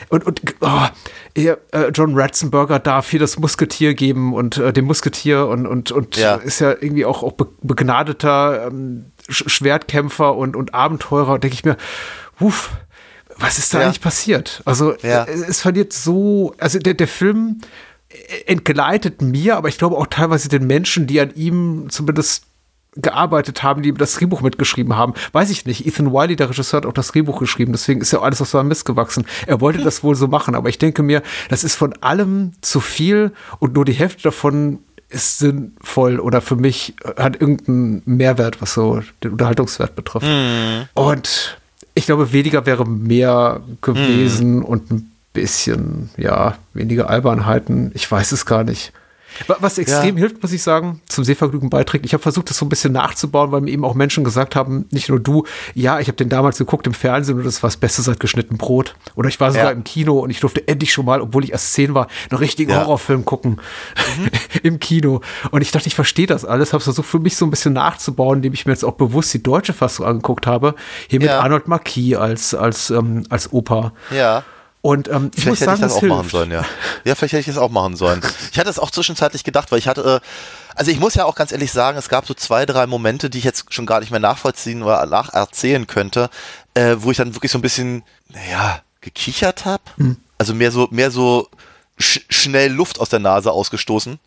John Ratzenberger darf hier das Musketier geben und dem Musketier und ist ja irgendwie auch begnadeter Schwertkämpfer und Abenteurer, denke ich mir, was ist da eigentlich passiert? Also es verliert so, also der Film entgleitet mir, aber ich glaube auch teilweise den Menschen, die an ihm zumindest gearbeitet haben, die das Drehbuch mitgeschrieben haben. Weiß ich nicht. Ethan Wiley, der Regisseur, hat auch das Drehbuch geschrieben. Deswegen ist ja alles aus seinem Mist gewachsen. Er wollte das wohl so machen. Aber ich denke mir, das ist von allem zu viel und nur die Hälfte davon ist sinnvoll oder für mich hat irgendeinen Mehrwert, was so den Unterhaltungswert betrifft. Und ich glaube, weniger wäre mehr gewesen und ein bisschen, ja, weniger Albernheiten. Ich weiß es gar nicht. Was extrem hilft, muss ich sagen, zum Sehvergnügen beiträgt. Ich habe versucht, das so ein bisschen nachzubauen, weil mir eben auch Menschen gesagt haben, nicht nur du, ja, ich habe den damals geguckt im Fernsehen und das war das Beste seit geschnitten Brot. Oder ich war sogar im Kino und ich durfte endlich schon mal, obwohl ich erst 10 war, einen richtigen Horrorfilm gucken im Kino. Und ich dachte, ich verstehe das alles, habe versucht, für mich so ein bisschen nachzubauen, indem ich mir jetzt auch bewusst die deutsche Fassung angeguckt habe. Hier mit Arnold Marquis als Opa. Ja. Und ich muss sagen, das hilft. Machen sollen, ja. Ja, vielleicht hätte ich das auch machen sollen. Ich hatte es auch zwischenzeitlich gedacht, weil ich hatte, also ich muss ja auch ganz ehrlich sagen, es gab so 2, 3 Momente, die ich jetzt schon gar nicht mehr nachvollziehen oder nacherzählen könnte, wo ich dann wirklich so ein bisschen, gekichert habe. Also mehr so schnell Luft aus der Nase ausgestoßen.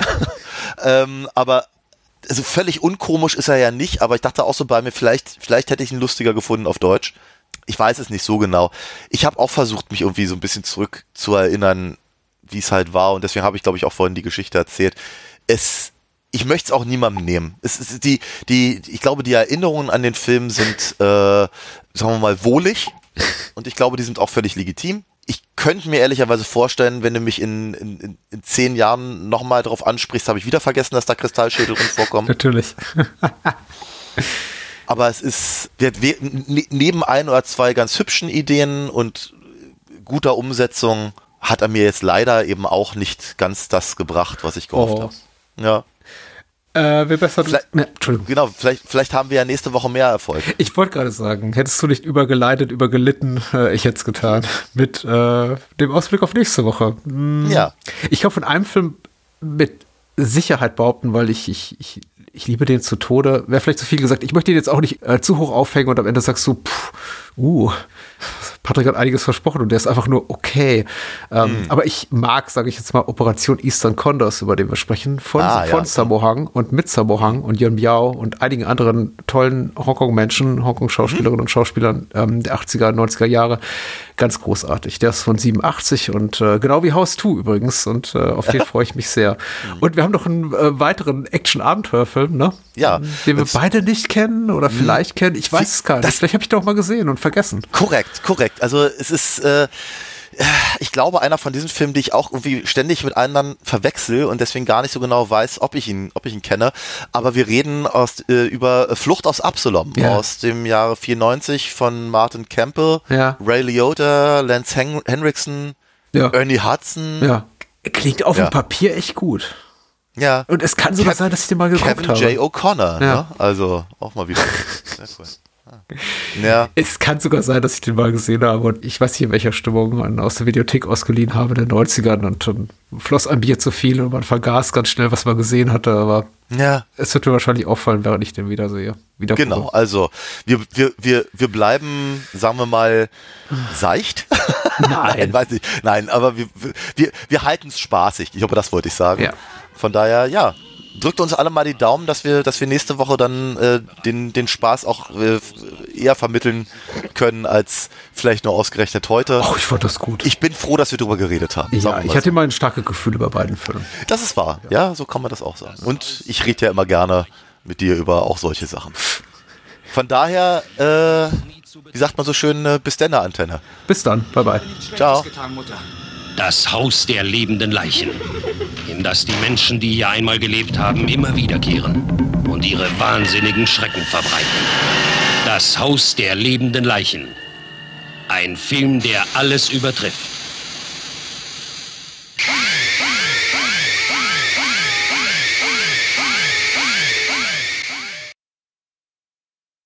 Aber also völlig unkomisch ist er ja nicht, aber ich dachte auch so bei mir, vielleicht hätte ich ihn lustiger gefunden auf Deutsch. Ich weiß es nicht so genau. Ich habe auch versucht, mich irgendwie so ein bisschen zurück zu erinnern, wie es halt war. Und deswegen habe ich, glaube ich, auch vorhin die Geschichte erzählt. Ich möchte es auch niemandem nehmen. Ich glaube, die Erinnerungen an den Film sind, sagen wir mal, wohlig. Und ich glaube, die sind auch völlig legitim. Ich könnte mir ehrlicherweise vorstellen, wenn du mich in 10 Jahren nochmal drauf ansprichst, habe ich wieder vergessen, dass da Kristallschädel drin vorkommen. Natürlich. Aber es ist neben 1 oder 2 ganz hübschen Ideen und guter Umsetzung hat er mir jetzt leider eben auch nicht ganz das gebracht, was ich gehofft habe. Ja. Entschuldigung. Genau, vielleicht haben wir ja nächste Woche mehr Erfolg. Ich wollte gerade sagen, hättest du nicht übergelitten, ich hätte es getan. Mit dem Ausblick auf nächste Woche. Ja. Ich kann von einem Film mit Sicherheit behaupten, weil ich liebe den zu Tode. Wäre vielleicht zu viel gesagt. Ich möchte ihn jetzt auch nicht zu hoch aufhängen und am Ende sagst du, Patrick hat einiges versprochen und der ist einfach nur okay. Aber ich mag, sage ich jetzt mal, Operation Eastern Condors, über den wir sprechen, von Sammo Hung und mit Sammo Hung und Yuen Biao und einigen anderen tollen Hongkong-Menschen, Hongkong-Schauspielerinnen und Schauspielern der 80er, 90er Jahre. Ganz großartig. Der ist von 87 und genau wie House 2 übrigens und auf den freue ich mich sehr. Und wir haben noch einen weiteren Action-Abenteuerfilm, ne? Ja. Den wir beide nicht kennen oder vielleicht kennen. Ich weiß es gar nicht. Vielleicht habe ich doch mal gesehen und vergessen. Korrekt. Also es ist, ich glaube, einer von diesen Filmen, die ich auch irgendwie ständig mit anderen verwechsel und deswegen gar nicht so genau weiß, ob ich ihn kenne. Aber wir reden über Flucht aus Absalom aus dem Jahre 94 von Martin Campbell, Ray Liotta, Lance Henriksen, Ernie Hudson. Ja. Klingt auf dem Papier echt gut. Ja. Und es kann sogar sein, dass ich den mal geguckt habe. Kevin J. O'Connor, ne? Also auch mal wieder. Sehr cool. Ja. Es kann sogar sein, dass ich den mal gesehen habe und ich weiß nicht, in welcher Stimmung aus der Videothek ausgeliehen habe in den 90ern und dann floss ein Bier zu viel und man vergaß ganz schnell, was man gesehen hatte, aber es wird mir wahrscheinlich auffallen, während ich den wiedersehe. Genau, also wir bleiben, sagen wir mal, seicht. Nein. Weiß nicht. Nein, aber wir halten es spaßig. Ich hoffe, das wollte ich sagen. Ja. Von daher, drückt uns alle mal die Daumen, dass wir nächste Woche dann den Spaß auch eher vermitteln können, als vielleicht nur ausgerechnet heute. Ach, ich fand das gut. Ich bin froh, dass wir darüber geredet haben. Ja, ich hatte immer ein starkes Gefühl über beiden Filmen. Das ist wahr, ja, so kann man das auch sagen. Und ich rede ja immer gerne mit dir über auch solche Sachen. Von daher, wie sagt man so schön, bis dann, Antenne. Bis dann, bye bye. Ciao. Das Haus der lebenden Leichen, in das die Menschen, die hier einmal gelebt haben, immer wiederkehren und ihre wahnsinnigen Schrecken verbreiten. Das Haus der lebenden Leichen. Ein Film, der alles übertrifft.